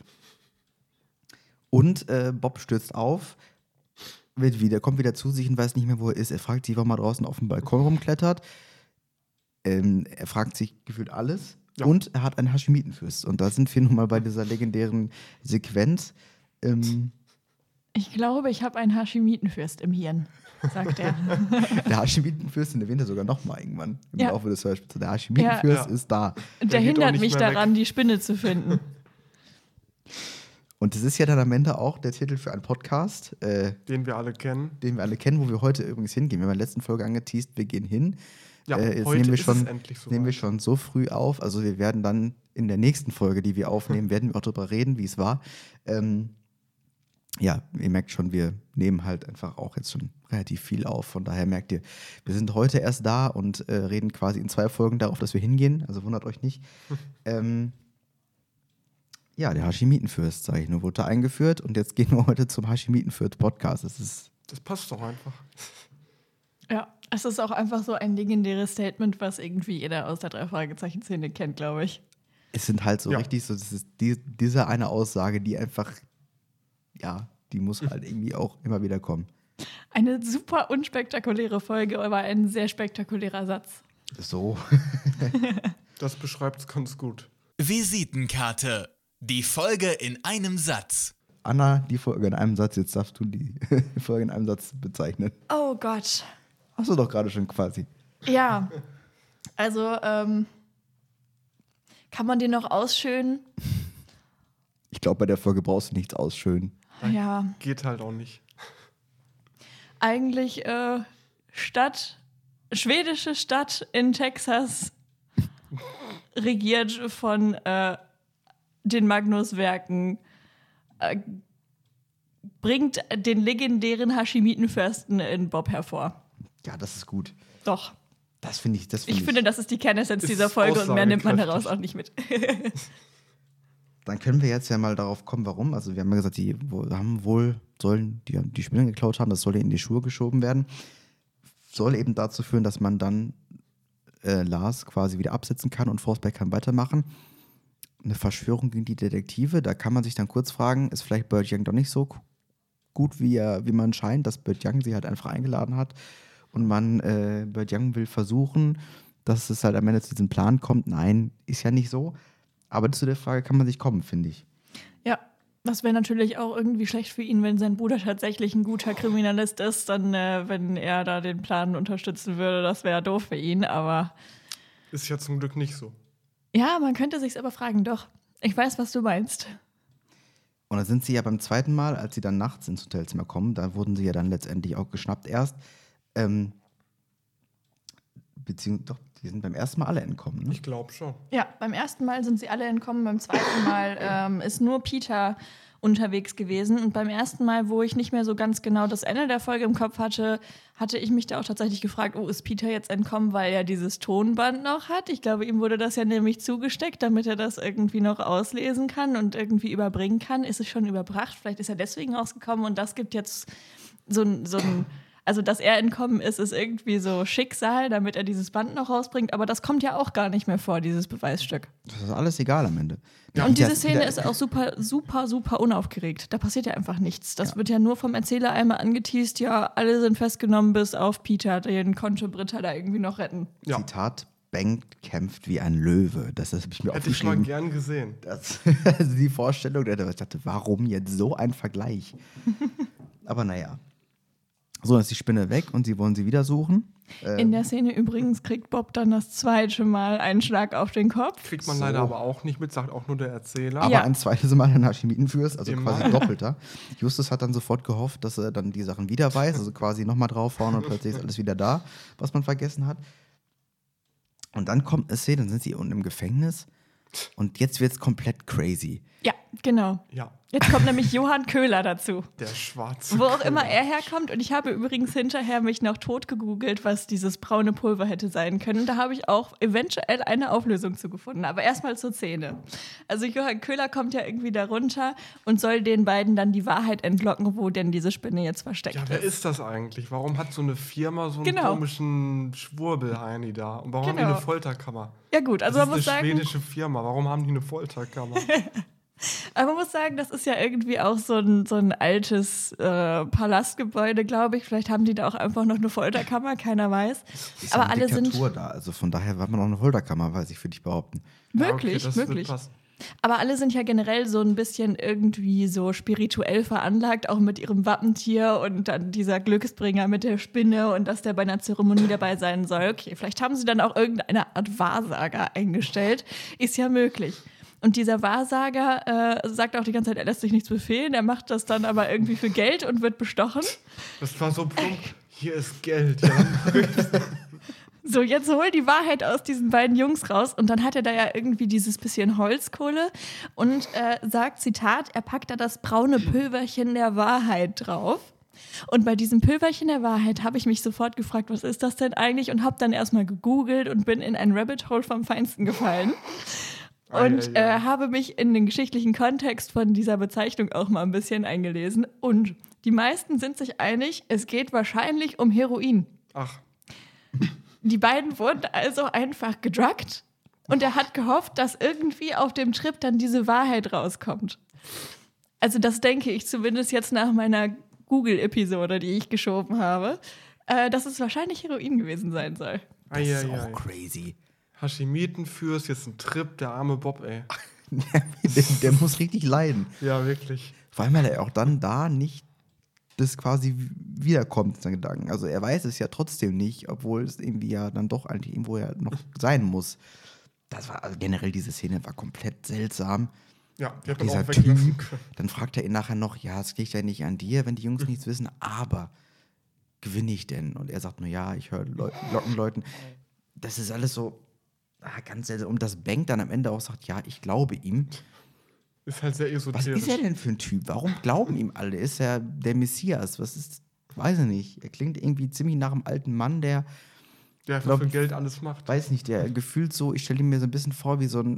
Und äh, Bob stürzt auf, wird wieder, kommt wieder zu sich und weiß nicht mehr, wo er ist. Er fragt sich, warum er draußen auf dem Balkon rumklettert. Ähm, er fragt sich gefühlt alles. Ja. Und er hat einen Haschimitenfürst. Und da sind wir nun mal bei dieser legendären Sequenz. Ähm, Ich glaube, ich habe einen Hashimitenfürst im Hirn, sagt er. der Haschimitenfürst, den erwähnt er sogar nochmal irgendwann im Ja. Laufe des Hörspiels. Der Haschimitenfürst Ja. ist da. Der geht auch hindert nicht mich mehr daran, die Spinne zu finden. Und das ist ja dann am Ende auch der Titel für einen Podcast, äh, Den wir alle kennen. den wir alle kennen, wo wir heute übrigens hingehen. Wir haben in der letzten Folge angeteased, wir gehen hin. Ja, Äh, jetzt heute nehmen wir ist schon, es endlich so. nehmen wir schon so früh auf. Also wir werden dann in der nächsten Folge, die wir aufnehmen, werden wir auch darüber reden, wie es war. Ähm, ja, ihr merkt schon, wir nehmen halt einfach auch jetzt schon relativ viel auf. Von daher merkt ihr, wir sind heute erst da und äh, reden quasi in zwei Folgen darauf, dass wir hingehen. Also wundert euch nicht. ähm, ja, der Haschimitenfürst, sage ich nur, wurde da eingeführt. Und jetzt gehen wir heute zum Haschimitenfürst-Podcast. Das ist Das passt doch einfach. Ja, es ist auch einfach so ein legendäres Statement, was irgendwie jeder aus der Drei-Fragezeichen-Szene kennt, glaube ich. Es sind halt so Ja. richtig so, das ist die, diese eine Aussage, die einfach, ja, die muss halt irgendwie auch immer wieder kommen. Eine super unspektakuläre Folge, aber ein sehr spektakulärer Satz. So. Das beschreibt es ganz gut. Visitenkarte. Die Folge in einem Satz. Anna, die Folge in einem Satz, jetzt darfst du die Folge in einem Satz bezeichnen. Oh Gott. Hast du doch gerade schon quasi. Ja, also ähm, kann man den noch ausschönen? Ich glaube, bei der Folge brauchst du nichts ausschönen. Ja, Geht halt auch nicht. eigentlich äh, Stadt, schwedische Stadt in Texas, regiert von äh, den Magnus-Werken, äh, bringt den legendären Haschimitenfürsten in Bob hervor. Ja, das ist gut. Doch. Das finde ich, das find Ich ich. finde, das ist die Kernessenz Ist dieser Folge und mehr nimmt man daraus auch nicht mit. Dann können wir jetzt ja mal darauf kommen, warum. Also wir haben ja gesagt, die wo- haben wohl, sollen, die die Spinnen geklaut haben, das soll in die Schuhe geschoben werden. Soll eben dazu führen, dass man dann äh, Lars quasi wieder absetzen kann und Forsberg kann weitermachen. Eine Verschwörung gegen die Detektive, da kann man sich dann kurz fragen, ist vielleicht Burt Young doch nicht so k- gut, wie, er, wie man scheint, dass Burt Young sie halt einfach eingeladen hat und man, äh, Burt Young will versuchen, dass es halt am Ende zu diesem Plan kommt. Nein, ist ja nicht so. Aber zu der Frage kann man sich kommen, finde ich. Ja, das wäre natürlich auch irgendwie schlecht für ihn, wenn sein Bruder tatsächlich ein guter Kriminalist ist, dann, äh, wenn er da den Plan unterstützen würde, das wäre doof für ihn, aber Ist ja zum Glück nicht so. ja, man könnte sich's aber fragen, doch. Ich weiß, was du meinst. Und dann sind sie ja beim zweiten Mal, als sie dann nachts ins Hotelzimmer kommen, da wurden sie ja dann letztendlich auch geschnappt erst. Ähm, beziehungsweise, doch, die sind beim ersten Mal alle entkommen, ne? Ich glaube schon. Ja, beim ersten Mal sind sie alle entkommen, beim zweiten Mal ähm, ist nur Peter unterwegs gewesen. Und beim ersten Mal, wo ich nicht mehr so ganz genau das Ende der Folge im Kopf hatte, hatte ich mich da auch tatsächlich gefragt, oh, ist Peter jetzt entkommen, weil er dieses Tonband noch hat? Ich glaube, ihm wurde das ja nämlich zugesteckt, damit er das irgendwie noch auslesen kann und irgendwie überbringen kann. Ist es schon überbracht? Vielleicht ist er deswegen rausgekommen und das gibt jetzt so ein, so ein also, dass er entkommen ist, ist irgendwie so Schicksal, damit er dieses Band noch rausbringt. Aber das kommt ja auch gar nicht mehr vor, dieses Beweisstück. Das ist alles egal am Ende. Ja. Und diese Szene ist auch super, super, super unaufgeregt. Da passiert ja einfach nichts. Das ja. wird ja nur vom Erzähler einmal angeteast. Ja, alle sind festgenommen, bis auf Peter. Den konnte Britta da irgendwie noch retten. Ja. Zitat, Bengt kämpft wie ein Löwe. Das habe ich mir Hätte ich mal gern gesehen. Das, also die Vorstellung, ich dachte, warum jetzt so ein Vergleich? Aber naja. So, ist die Spinne weg und sie wollen sie wieder suchen. Ähm, In der Szene übrigens kriegt Bob dann das zweite Mal einen Schlag auf den Kopf. Kriegt man so. leider aber auch nicht mit, sagt auch nur der Erzähler. Aber ja. ein zweites Mal den Hashimitenfürst, also Immer. quasi doppelter. Justus hat dann sofort gehofft, dass er dann die Sachen wieder weiß, also quasi nochmal draufhauen und plötzlich ist alles wieder da, was man vergessen hat. Und dann kommt eine Szene, dann sind sie unten im Gefängnis und jetzt wird's komplett crazy. Ja, genau. Ja. Jetzt kommt nämlich Johann Köhler dazu. Der schwarze Wo auch Köhler. immer er herkommt. Und ich habe übrigens hinterher mich noch tot gegoogelt, was dieses braune Pulver hätte sein können. Da habe ich auch eventuell eine Auflösung zu gefunden. Aber erstmal zur Szene. Also Johann Köhler kommt ja irgendwie da runter und soll den beiden dann die Wahrheit entlocken, wo denn diese Spinne jetzt versteckt Ja, wer ist das eigentlich? Warum hat so eine Firma so einen Genau. komischen Schwurbel-Heini da? Und warum haben die Genau. eine Folterkammer? Ja gut, also das man ist muss eine sagen... schwedische Firma. Warum haben die eine Folterkammer? Aber man muss sagen, das ist ja irgendwie auch so ein, so ein altes äh, Palastgebäude, glaube ich. Vielleicht haben die da auch einfach noch eine Folterkammer, keiner weiß. Ist Aber eine alle sind Diktatur da, also von daher war man auch eine Folterkammer, weiß ich, würde ich behaupten. möglich, Ja, okay, das wird möglich. passen. Aber alle sind ja generell so ein bisschen irgendwie so spirituell veranlagt, auch mit ihrem Wappentier und dann dieser Glücksbringer mit der Spinne und dass der bei einer Zeremonie dabei sein soll. Okay, vielleicht haben sie dann auch irgendeine Art Wahrsager eingestellt. Ist ja möglich. Und dieser Wahrsager äh, sagt auch die ganze Zeit, er lässt sich nichts befehlen, er macht das dann aber irgendwie für Geld und wird bestochen. Das war so plump. Hier ist Geld. Ja. So, jetzt hol die Wahrheit aus diesen beiden Jungs raus. Und dann hat er da ja irgendwie dieses bisschen Holzkohle und äh, sagt, Zitat, er packt da das braune Pülverchen der Wahrheit drauf. Und bei diesem Pülverchen der Wahrheit habe ich mich sofort gefragt, was ist das denn eigentlich? Und habe dann erstmal gegoogelt und bin in ein Rabbit Hole vom Feinsten gefallen. Und äh, habe mich in den geschichtlichen Kontext von dieser Bezeichnung auch mal ein bisschen eingelesen. Und die meisten sind sich einig, es geht wahrscheinlich um Heroin. Ach. Die beiden wurden also einfach gedruckt und er hat gehofft, dass irgendwie auf dem Trip dann diese Wahrheit rauskommt. Also das denke ich zumindest jetzt nach meiner Google-Episode, die ich geschoben habe, äh, dass es wahrscheinlich Heroin gewesen sein soll. Das ist Ei, ei, auch ei. crazy. Hashimitenfürst, jetzt ein Trip, der arme Bob, ey. der, der muss richtig leiden. Ja, wirklich. Vor allem, weil er auch dann da nicht das quasi wiederkommt, sein Gedanken. Also er weiß es ja trotzdem nicht, obwohl es irgendwie ja dann doch eigentlich irgendwo ja noch sein muss. Das war, also generell diese Szene war komplett seltsam. Ja, die hat man Dieser auch weglassen Typ, können. dann fragt er ihn nachher noch, ja, es liegt ja nicht an dir, wenn die Jungs nichts wissen, aber gewinne ich denn? Und er sagt nur, ja, ich höre Leu- Glocken läuten. Das ist alles so ah, ganz seltsam. Und dass Bengt dann am Ende auch sagt, ja, ich glaube ihm. Ist halt sehr Was esoterisch. ist er denn für ein Typ? Warum glauben ihm alle? Ist er der Messias? Was ist, weiß ich nicht. Er klingt irgendwie ziemlich nach einem alten Mann, der, Der einfach glaub- für Geld alles macht. weiß nicht, der gefühlt so, ich stelle ihn mir so ein bisschen vor wie so ein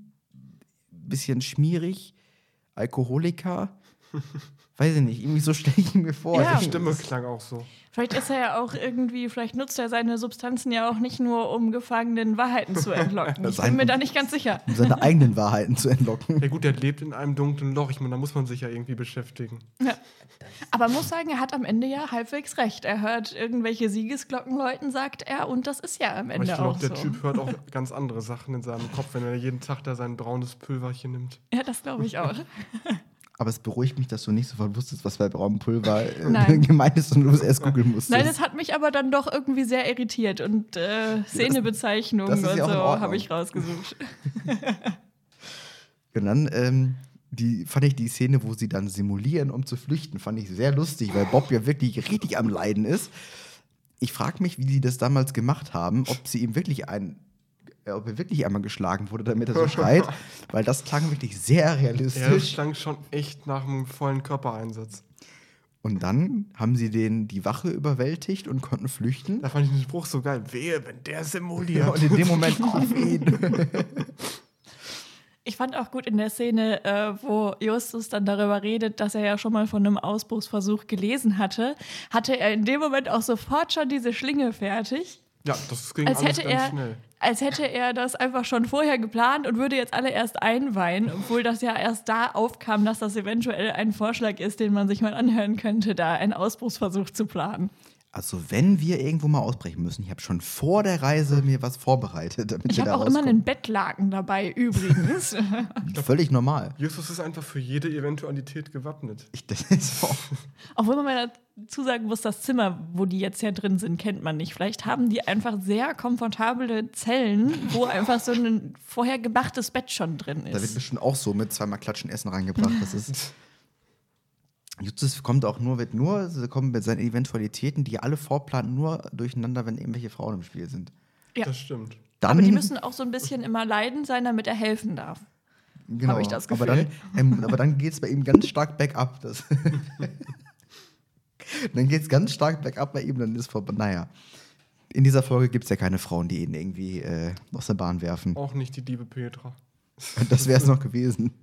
bisschen schmierig, Alkoholiker. Weiß ich nicht, irgendwie so stelle ich ihn mir vor. Ja. Die Stimme klang auch so. Vielleicht ist er ja auch irgendwie, vielleicht nutzt er seine Substanzen ja auch nicht nur, um Gefangenen Wahrheiten zu entlocken. Ich bin mir da nicht ganz sicher. Um seine eigenen Wahrheiten zu entlocken. Ja gut, der lebt in einem dunklen Loch. Ich meine, da muss man sich ja irgendwie beschäftigen. Ja. Aber man muss sagen, er hat am Ende ja halbwegs recht. Er hört irgendwelche Siegesglocken läuten, sagt er, und das ist ja am Aber Ende ich glaube, auch der so. Typ hört auch ganz andere Sachen in seinem Kopf, wenn er jeden Tag da sein braunes Pülverchen nimmt. Ja, das glaube ich auch. Aber es beruhigt mich, dass du nicht sofort wusstest, was bei Braumpulver äh, Nein. gemeint ist und du es erst googeln musstest. Nein, es hat mich aber dann doch irgendwie sehr irritiert und äh, Szenebezeichnungen das ist und ja auch in so Ordnung. habe ich rausgesucht. Und dann ähm, die, fand ich die Szene, wo sie dann simulieren, um zu flüchten, fand ich sehr lustig, weil Bob ja wirklich richtig am Leiden ist. Ich frage mich, wie die das damals gemacht haben, ob sie ihm wirklich ein äh, ob er wirklich einmal geschlagen wurde, damit er so schreit, weil das klang wirklich sehr realistisch. Ja, das klang schon echt nach einem vollen Körpereinsatz. Und dann haben sie den, die Wache überwältigt und konnten flüchten. Da fand ich den Spruch so geil. Wehe, wenn der simuliert. Und in dem Moment auf ihn. Ich fand auch gut in der Szene, äh, wo Justus dann darüber redet, dass er ja schon mal von einem Ausbruchsversuch gelesen hatte, hatte er in dem Moment auch sofort schon diese Schlinge fertig. Ja, das ging Als alles hätte, ganz er, schnell. als hätte er das einfach schon vorher geplant und würde jetzt alle erst einweihen, obwohl das ja erst da aufkam, dass das eventuell ein Vorschlag ist, den man sich mal anhören könnte, da einen Ausbruchsversuch zu planen. Also wenn wir irgendwo mal ausbrechen müssen, ich habe schon vor der Reise mir was vorbereitet, damit Ich wir habe da auch immer rauskommen. einen Bettlaken dabei, übrigens. Völlig normal. Justus ist einfach für jede Eventualität gewappnet. Ich, das ist auch, Obwohl man mal dazu sagen muss, das Zimmer, wo die jetzt ja drin sind, kennt man nicht. Vielleicht haben die einfach sehr komfortable Zellen, wo einfach so ein vorher gemachtes Bett schon drin da wird ist. bestimmt auch so mit zweimal Klatschen Essen reingebracht. Das ist. Justus kommt auch nur, wird nur, sie kommen mit seinen Eventualitäten, die alle vorplanen, nur durcheinander, wenn irgendwelche Frauen im Spiel sind. Ja. Das stimmt. Dann, Aber die müssen auch so ein bisschen immer leiden sein, damit er helfen darf. genau, hab ich das aber Gefühl. dann, ähm, aber dann geht es bei ihm ganz stark bergab. Das dann geht es ganz stark bergab bei ihm, dann ist vorbei. Naja, in dieser Folge gibt es ja keine Frauen, die ihn irgendwie äh, aus der Bahn werfen. Auch nicht die liebe Petra. Das wäre es noch gewesen.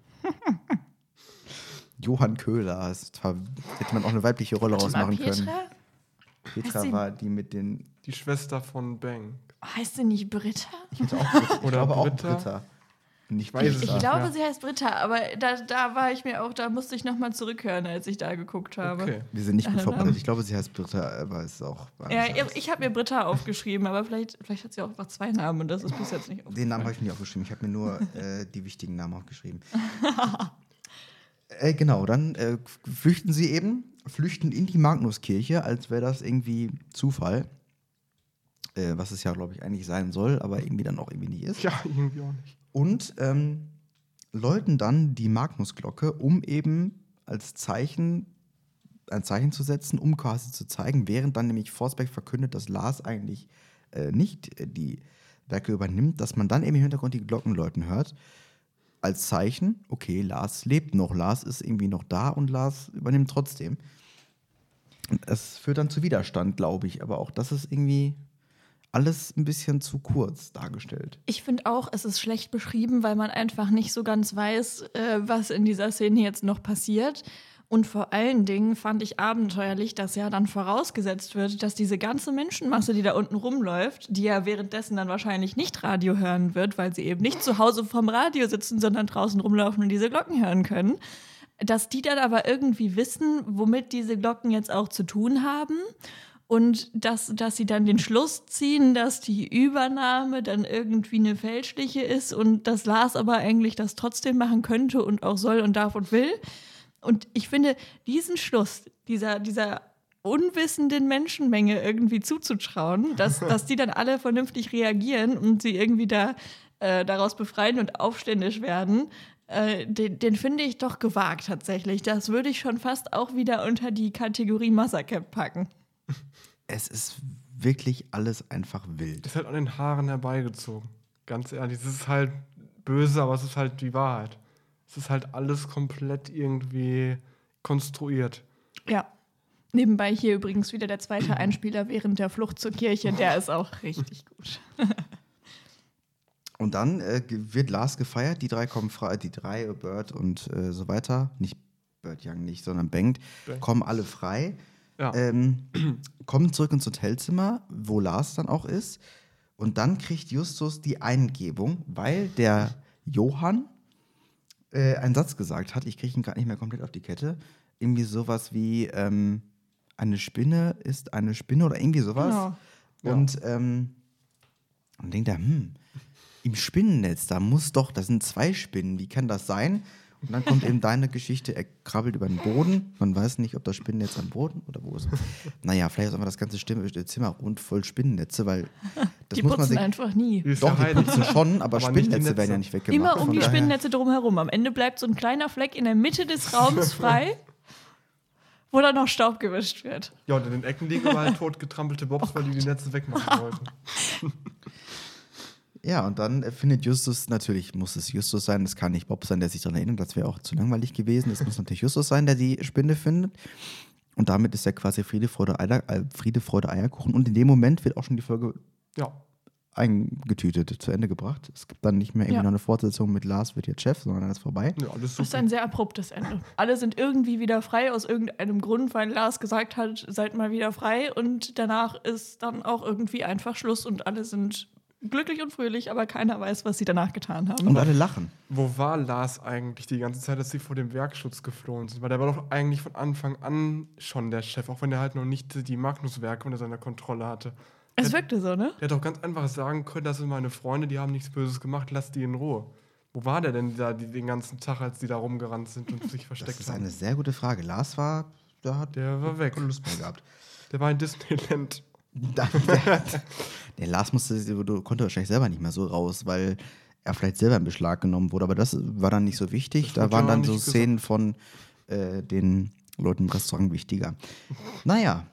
Johann Köhler, das war, hätte man auch eine weibliche Rolle Warte mal, rausmachen können. Petra? Petra Heißt sie- war die mit den. Die Schwester von Bang. Heißt sie nicht Britta? Ich hätte auch Britta. Ich Oder glaube auch Britta. Britta. Nicht weiß es Ich Ja, glaube, ja. sie heißt Britta, aber da, da war ich mir auch, da musste ich nochmal zurückhören, als ich da geguckt habe. Okay. Wir sind nicht gut Alle vorbereitet. Namen. Ich glaube, sie heißt Britta, aber es ist auch. Ja, ich habe mir Britta aufgeschrieben, aber vielleicht, vielleicht hat sie auch einfach zwei Namen und das ist bis jetzt nicht aufgefallen. Den Namen habe ich mir nicht aufgeschrieben. Ich habe mir nur äh, die wichtigen Namen aufgeschrieben. äh, genau, dann äh, flüchten sie eben, flüchten in die Magnuskirche, als wäre das irgendwie Zufall. Äh, was es ja, glaube ich, eigentlich sein soll, aber irgendwie dann auch irgendwie nicht ist. Ja, irgendwie auch nicht. Und ähm, läuten dann die Magnusglocke, um eben als Zeichen, ein Zeichen zu setzen, um quasi zu zeigen, während dann nämlich Forsberg verkündet, dass Lars eigentlich äh, nicht äh, die Werke übernimmt, dass man dann eben im Hintergrund die Glocken läuten hört. Als Zeichen, okay, Lars lebt noch, Lars ist irgendwie noch da und Lars übernimmt trotzdem. Und es führt dann zu Widerstand, glaube ich, aber auch das ist irgendwie alles ein bisschen zu kurz dargestellt. Ich finde auch, es ist schlecht beschrieben, weil man einfach nicht so ganz weiß, äh, was in dieser Szene jetzt noch passiert. Und vor allen Dingen fand ich abenteuerlich, dass ja dann vorausgesetzt wird, dass diese ganze Menschenmasse, die da unten rumläuft, die ja währenddessen dann wahrscheinlich nicht Radio hören wird, weil sie eben nicht zu Hause vorm Radio sitzen, sondern draußen rumlaufen und diese Glocken hören können, dass die dann aber irgendwie wissen, womit diese Glocken jetzt auch zu tun haben. Und dass, dass sie dann den Schluss ziehen, dass die Übernahme dann irgendwie eine fälschliche ist und dass Lars aber eigentlich das trotzdem machen könnte und auch soll und darf und will. Und ich finde, diesen Schluss, dieser, dieser unwissenden Menschenmenge irgendwie zuzutrauen, dass, dass die dann alle vernünftig reagieren und sie irgendwie da äh, daraus befreien und aufständisch werden, äh, den, den finde ich doch gewagt tatsächlich. Das würde ich schon fast auch wieder unter die Kategorie Massaker packen. Es ist wirklich alles einfach wild. Das ist halt an den Haaren herbeigezogen. Ganz ehrlich, es ist halt böse, aber es ist halt die Wahrheit. Es ist halt alles komplett irgendwie konstruiert. Ja. Nebenbei hier übrigens wieder der zweite Einspieler während der Flucht zur Kirche. Der ist auch richtig gut. Und dann äh, wird Lars gefeiert, die drei kommen frei, die drei, Bert und äh, so weiter, nicht Bert Young nicht, sondern Bengt, Bengt. kommen alle frei, Ja. ähm, kommen zurück ins Hotelzimmer, wo Lars dann auch ist. Und dann kriegt Justus die Eingebung, weil der Johann äh, einen Satz gesagt hat, ich kriege ihn gerade nicht mehr komplett auf die Kette, irgendwie sowas wie ähm, eine Spinne ist eine Spinne oder irgendwie sowas. Genau. Ja. Und ähm, dann denkt er, hm, im Spinnennetz, da muss doch, da sind zwei Spinnen, wie kann das sein? Und dann kommt eben deine Geschichte, er krabbelt über den Boden, man weiß nicht, ob das Spinnennetz am Boden oder wo ist. Naja, vielleicht ist einfach das ganze Stimme, Zimmer rund voll Spinnennetze, weil das Die muss man putzen sich... einfach nie. Ist Doch, ja die heilig. putzen schon, aber, Aber nicht die Spinnennetze Netze. werden ja nicht weggemacht. Immer um Von die daher- Spinnennetze drumherum. Am Ende bleibt so ein kleiner Fleck in der Mitte des Raums frei, wo dann noch Staub gewischt wird. Ja, und in den Ecken liegen überall totgetrampelte Bobs, weil die die Netze wegmachen wollten. Ja, und dann äh, findet Justus, natürlich muss es Justus sein, es kann nicht Bob sein, der sich daran erinnert, das wäre auch zu langweilig gewesen. Es muss natürlich Justus sein, der die Spinne findet. Und damit ist ja quasi Friede, Freude, Eier, äh, Friede, Freude, Eierkuchen. Und in dem Moment wird auch schon die Folge Ja. eingetütet, zu Ende gebracht. Es gibt dann nicht mehr irgendwie Ja. noch eine Fortsetzung mit Lars wird jetzt Chef, sondern dann ist vorbei. Ja, alles Das ist super. ein sehr abruptes Ende. Alle sind irgendwie wieder frei aus irgendeinem Grund, weil Lars gesagt hat, seid mal wieder frei. Und danach ist dann auch irgendwie einfach Schluss und alle sind glücklich und fröhlich, aber keiner weiß, was sie danach getan haben. Und alle lachen. Wo war Lars eigentlich die ganze Zeit, dass sie vor dem Werkschutz geflohen sind? Weil der war doch eigentlich von Anfang an schon der Chef, auch wenn er halt noch nicht die Magnus-Werke unter seiner Kontrolle hatte. Es wirkte so, ne? Der hätte auch ganz einfach sagen können, das sind meine Freunde, die haben nichts Böses gemacht, lass die in Ruhe. Wo war der denn da die, den ganzen Tag, als die da rumgerannt sind und sich Das versteckt ist haben? eine sehr gute Frage. Lars war, da hat Der war weg. keine Lust mehr gehabt. Der war in Disneyland. Da- der, der Lars musste, du konnte wahrscheinlich selber nicht mehr so raus, weil er vielleicht selber in Beschlag genommen wurde. Aber das war dann nicht so wichtig. Das Da wurde waren ja dann auch so nicht Szenen von äh, den Leuten im Restaurant wichtiger. Naja,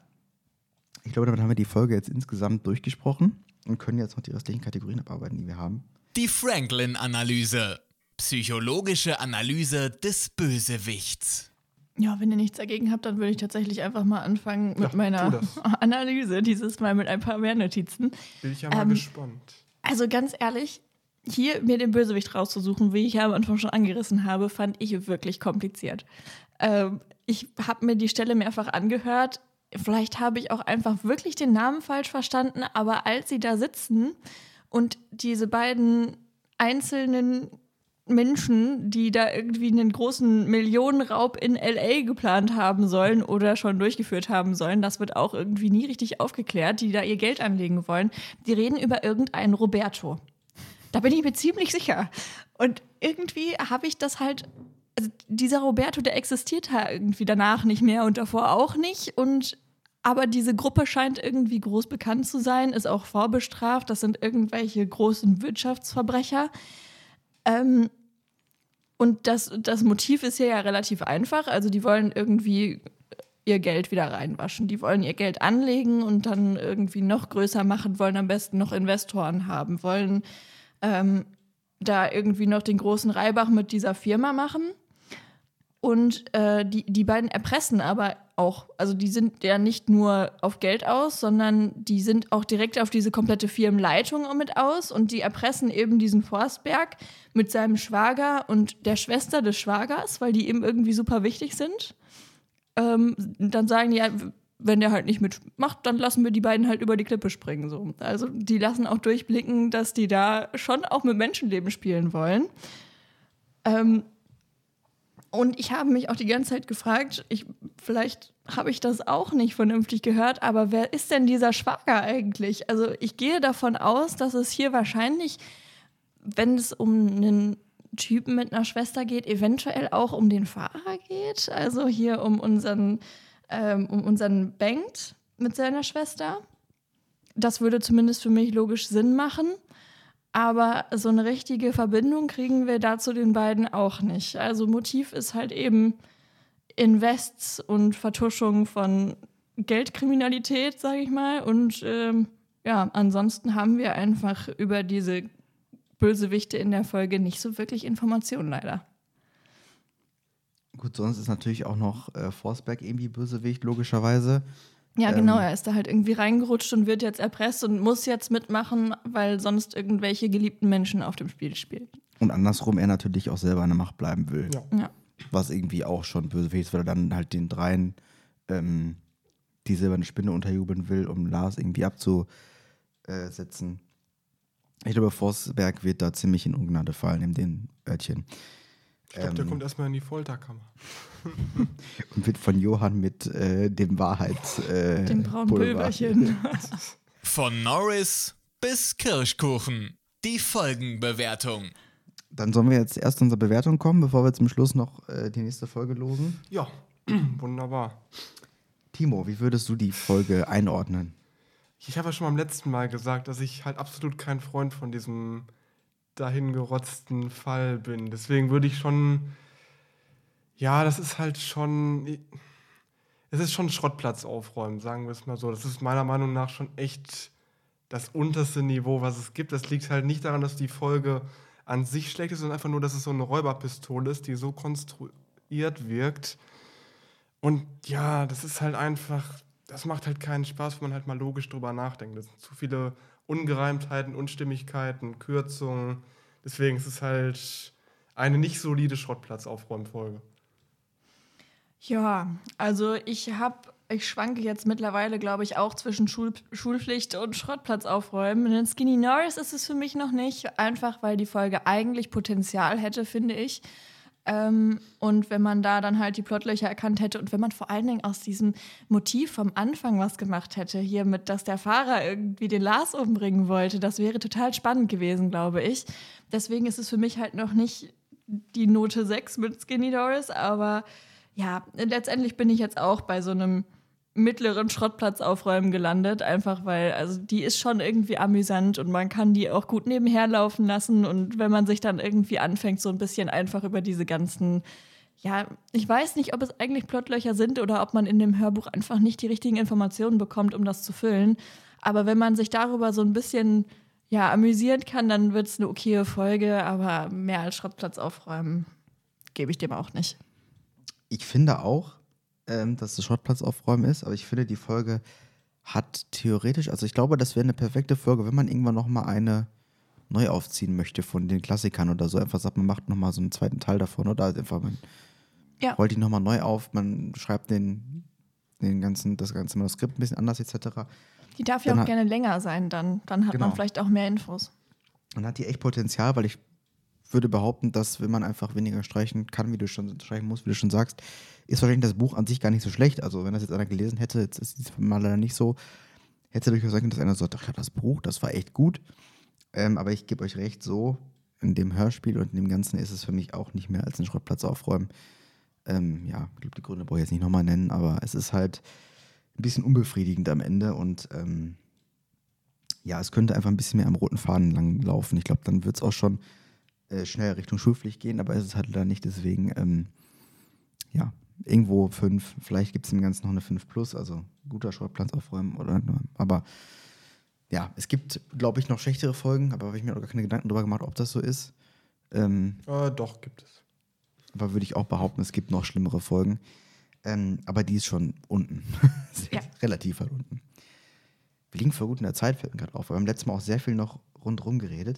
ich glaube, damit haben wir die Folge jetzt insgesamt durchgesprochen und können jetzt noch die restlichen Kategorien abarbeiten, die wir haben. Die Franklin-Analyse. Psychologische Analyse des Bösewichts. Ja, wenn ihr nichts dagegen habt, dann würde ich tatsächlich einfach mal anfangen mit Ja, tu meiner das. Analyse, dieses Mal mit ein paar mehr Notizen. Bin ich ja mal Ähm, gespannt. Also ganz ehrlich, hier mir den Bösewicht rauszusuchen, wie ich ja am Anfang schon angerissen habe, fand ich wirklich kompliziert. Ähm, ich habe mir die Stelle mehrfach angehört. Vielleicht habe ich auch einfach wirklich den Namen falsch verstanden, aber als sie da sitzen und diese beiden einzelnen Menschen, die da irgendwie einen großen Millionenraub in L A geplant haben sollen oder schon durchgeführt haben sollen, das wird auch irgendwie nie richtig aufgeklärt, die da ihr Geld anlegen wollen, die reden über irgendeinen Roberto. Da bin ich mir ziemlich sicher. Und irgendwie habe ich das halt, also dieser Roberto, der existiert halt irgendwie danach nicht mehr und davor auch nicht. Und aber diese Gruppe scheint irgendwie groß bekannt zu sein, ist auch vorbestraft. Das sind irgendwelche großen Wirtschaftsverbrecher. Ähm, und das, das Motiv ist hier ja relativ einfach. Also die wollen irgendwie ihr Geld wieder reinwaschen. Die wollen ihr Geld anlegen und dann irgendwie noch größer machen, wollen am besten noch Investoren haben, wollen ähm, da irgendwie noch den großen Reibach mit dieser Firma machen. Und äh, die, die beiden erpressen aber auch, also die sind ja nicht nur auf Geld aus, sondern die sind auch direkt auf diese komplette Firmenleitung mit aus und die erpressen eben diesen Forstberg mit seinem Schwager und der Schwester des Schwagers, weil die eben irgendwie super wichtig sind. Ähm, dann sagen die ja, wenn der halt nicht mitmacht, dann lassen wir die beiden halt über die Klippe springen. So. Also die lassen auch durchblicken, dass die da schon auch mit Menschenleben spielen wollen. Ähm, Und ich habe mich auch die ganze Zeit gefragt, ich, vielleicht habe ich das auch nicht vernünftig gehört, aber wer ist denn dieser Schwager eigentlich? Also ich gehe davon aus, dass es hier wahrscheinlich, wenn es um einen Typen mit einer Schwester geht, eventuell auch um den Fahrer geht. Also hier um unseren, ähm, um unseren Bengt mit seiner Schwester. Das würde zumindest für mich logisch Sinn machen. Aber so eine richtige Verbindung kriegen wir da zu den beiden auch nicht. Also Motiv ist halt eben Invests und Vertuschung von Geldkriminalität, sage ich mal. Und ähm, ja, ansonsten haben wir einfach über diese Bösewichte in der Folge nicht so wirklich Informationen, leider. Gut, sonst ist natürlich auch noch äh, Forsberg irgendwie Bösewicht, logischerweise. Ja, Ähm, genau, er ist da halt irgendwie reingerutscht und wird jetzt erpresst und muss jetzt mitmachen, weil sonst irgendwelche geliebten Menschen auf dem Spiel spielen. Und andersrum er natürlich auch selber an der Macht bleiben will. Ja. Ja. Was irgendwie auch schon Bösewicht ist, weil er dann halt den dreien ähm, die silberne Spinne unterjubeln will, um Lars irgendwie abzusetzen. Ich glaube, Forsberg wird da ziemlich in Ungnade fallen in den Örtchen. Ich glaube, der Ähm, kommt erstmal in die Folterkammer. Und wird von Johann mit äh, dem Wahrheit. Äh, Dem braunen Boulevard- Pulverchen. Von Norris bis Kirschkuchen. Die Folgenbewertung. Dann sollen wir jetzt erst zu unserer Bewertung kommen, bevor wir zum Schluss noch äh, die nächste Folge losen. Ja, wunderbar. Timo, wie würdest du die Folge einordnen? Ich habe ja schon beim letzten Mal gesagt, dass ich halt absolut kein Freund von diesem dahingerotzten Fall bin. Deswegen würde ich schon, ja, das ist halt schon, es ist schon Schrottplatz aufräumen, sagen wir es mal so. Das ist meiner Meinung nach schon echt das unterste Niveau, was es gibt. Das liegt halt nicht daran, dass die Folge an sich schlecht ist, sondern einfach nur, dass es so eine Räuberpistole ist, die so konstruiert wirkt. Und ja, das ist halt einfach, das macht halt keinen Spaß, wenn man halt mal logisch drüber nachdenkt. Das sind zu viele Ungereimtheiten, Unstimmigkeiten, Kürzungen. Deswegen ist es halt eine nicht solide Schrottplatzaufräumfolge. Ja, also ich habe, ich schwanke jetzt mittlerweile, glaube ich, auch zwischen Schul- Schulpflicht und Schrottplatz aufräumen. In Skinny Norris ist es für mich noch nicht, einfach weil die Folge eigentlich Potenzial hätte, finde ich. Ähm, und wenn man da dann halt die Plotlöcher erkannt hätte und wenn man vor allen Dingen aus diesem Motiv vom Anfang was gemacht hätte, hier mit, dass der Fahrer irgendwie den Lars umbringen wollte, das wäre total spannend gewesen, glaube ich. Deswegen ist es für mich halt noch nicht die Note sechs mit Skinny Norris, aber ja, letztendlich bin ich jetzt auch bei so einem mittleren Schrottplatz aufräumen gelandet, einfach weil, also die ist schon irgendwie amüsant und man kann die auch gut nebenher laufen lassen und wenn man sich dann irgendwie anfängt, so ein bisschen einfach über diese ganzen, ja, ich weiß nicht, ob es eigentlich Plotlöcher sind oder ob man in dem Hörbuch einfach nicht die richtigen Informationen bekommt, um das zu füllen, aber wenn man sich darüber so ein bisschen, ja, amüsieren kann, dann wird es eine okaye Folge, aber mehr als Schrottplatz aufräumen gebe ich dem auch nicht. Ich finde auch, ähm, dass das Schrottplatz aufräumen ist, aber ich finde, die Folge hat theoretisch, also ich glaube, das wäre eine perfekte Folge, wenn man irgendwann noch mal eine neu aufziehen möchte von den Klassikern oder so. Einfach sagt, man macht noch mal so einen zweiten Teil davon oder einfach man Ja. rollt die noch mal neu auf, man schreibt den, den ganzen, das ganze Manuskript ein bisschen anders et cetera. Die darf ja Dann auch hat- gerne länger sein, dann, dann hat Genau. man vielleicht auch mehr Infos. Dann hat die echt Potenzial, weil ich würde behaupten, dass wenn man einfach weniger streichen kann, wie du schon streichen musst, wie du schon sagst, ist wahrscheinlich das Buch an sich gar nicht so schlecht. Also wenn das jetzt einer gelesen hätte, jetzt ist es mal leider nicht so, hätte durchaus sein können, dass einer sagt, ach ja, das Buch, das war echt gut. Ähm, aber ich gebe euch recht, so in dem Hörspiel und in dem Ganzen ist es für mich auch nicht mehr als ein Schrottplatz aufräumen. Ähm, ja, ich glaube, die Gründe brauche ich jetzt nicht nochmal nennen, aber es ist halt ein bisschen unbefriedigend am Ende und ähm, ja, es könnte einfach ein bisschen mehr am roten Faden lang laufen. Ich glaube, dann wird es auch schon äh, schnell Richtung Schulpflicht gehen, aber es ist halt leider nicht. Deswegen, ähm, ja, irgendwo fünf. Vielleicht gibt es im Ganzen noch eine fünf plus, also guter Schrottplatz aufräumen. Oder, aber ja, es gibt, glaube ich, noch schlechtere Folgen, aber habe ich mir auch gar keine Gedanken darüber gemacht, ob das so ist. Ähm, Äh, doch, gibt es. aber würde ich auch behaupten, es gibt noch schlimmere Folgen. Ähm, aber die ist schon unten. Sehr, Ja. Relativ weit unten. Wir liegen voll gut in der Zeit, fällt mir gerade auf. Wir haben letztes Mal auch sehr viel noch rundherum geredet.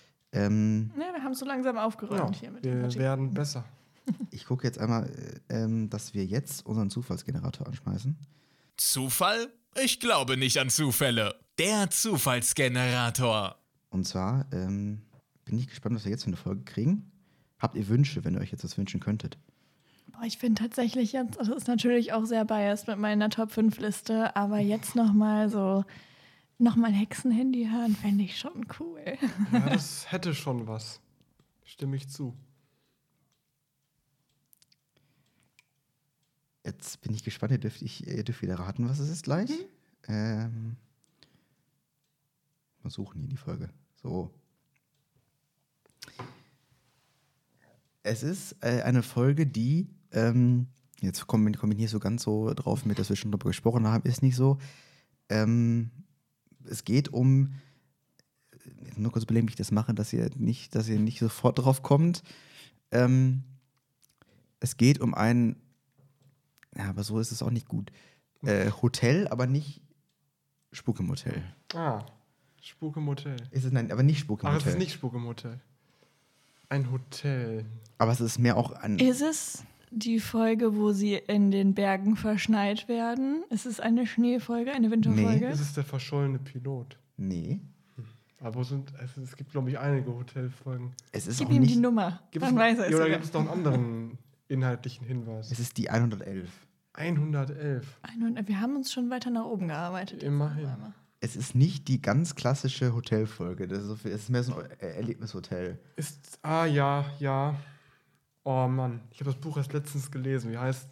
Ähm, Ja, wir haben so langsam aufgeräumt Ja, hier mit dem wir Artikel. werden besser. ich gucke jetzt einmal, äh, ähm, dass wir jetzt unseren Zufallsgenerator anschmeißen. Zufall? Ich glaube nicht an Zufälle. Der Zufallsgenerator. Und zwar ähm, bin ich gespannt, was wir jetzt für eine Folge kriegen. Habt ihr Wünsche, wenn ihr euch jetzt was wünschen könntet? Boah, ich finde tatsächlich jetzt, das ist natürlich auch sehr biased mit meiner Top fünf Liste, aber jetzt nochmal so, nochmal Hexenhandy hören, fände ich schon cool. Ja, das hätte schon was. Stimme ich zu. Jetzt bin ich gespannt, ihr dürft, ich, ihr dürft wieder raten, was es ist gleich. Mhm. Ähm, mal suchen hier die Folge. So. Es ist äh, eine Folge, die, ähm, jetzt komme komm ich nicht so ganz so drauf mit, dass wir schon darüber gesprochen haben, ist nicht so. Ähm, es geht um, nur kurz überlegen, wie ich das mache, dass ihr nicht, dass ihr nicht sofort drauf kommt. Ähm, es geht um ein, ja, aber so ist es auch nicht gut. Äh, Hotel, aber nicht Spuk im Hotel. Ah, Spuk im Hotel. Ist es, nein, aber nicht Spuk im Ach, Hotel. es ist nicht Spuk im Hotel. Ein Hotel. Aber es ist mehr auch ein. Ist es die Folge, wo sie in den Bergen verschneit werden? Ist es eine Schneefolge, eine Winterfolge? Es ist der verschollene Pilot. Nee. Aber wo sind, es, es gibt, glaube ich, einige Hotelfolgen. Es ist Gib auch ihm nicht. die Nummer, Gibt dann es, weiß er es ja, oder sogar. gibt es noch einen anderen inhaltlichen Hinweis? Es ist die hundertelf. hundertelf. Ein- Wir haben uns schon weiter nach oben gearbeitet. Immerhin. Es ist nicht die ganz klassische Hotelfolge. Das ist, so viel, es ist mehr so ein Er- Erlebnishotel. Ist, ah, ja, ja. Oh Mann, ich habe das Buch erst letztens gelesen. Wie heißt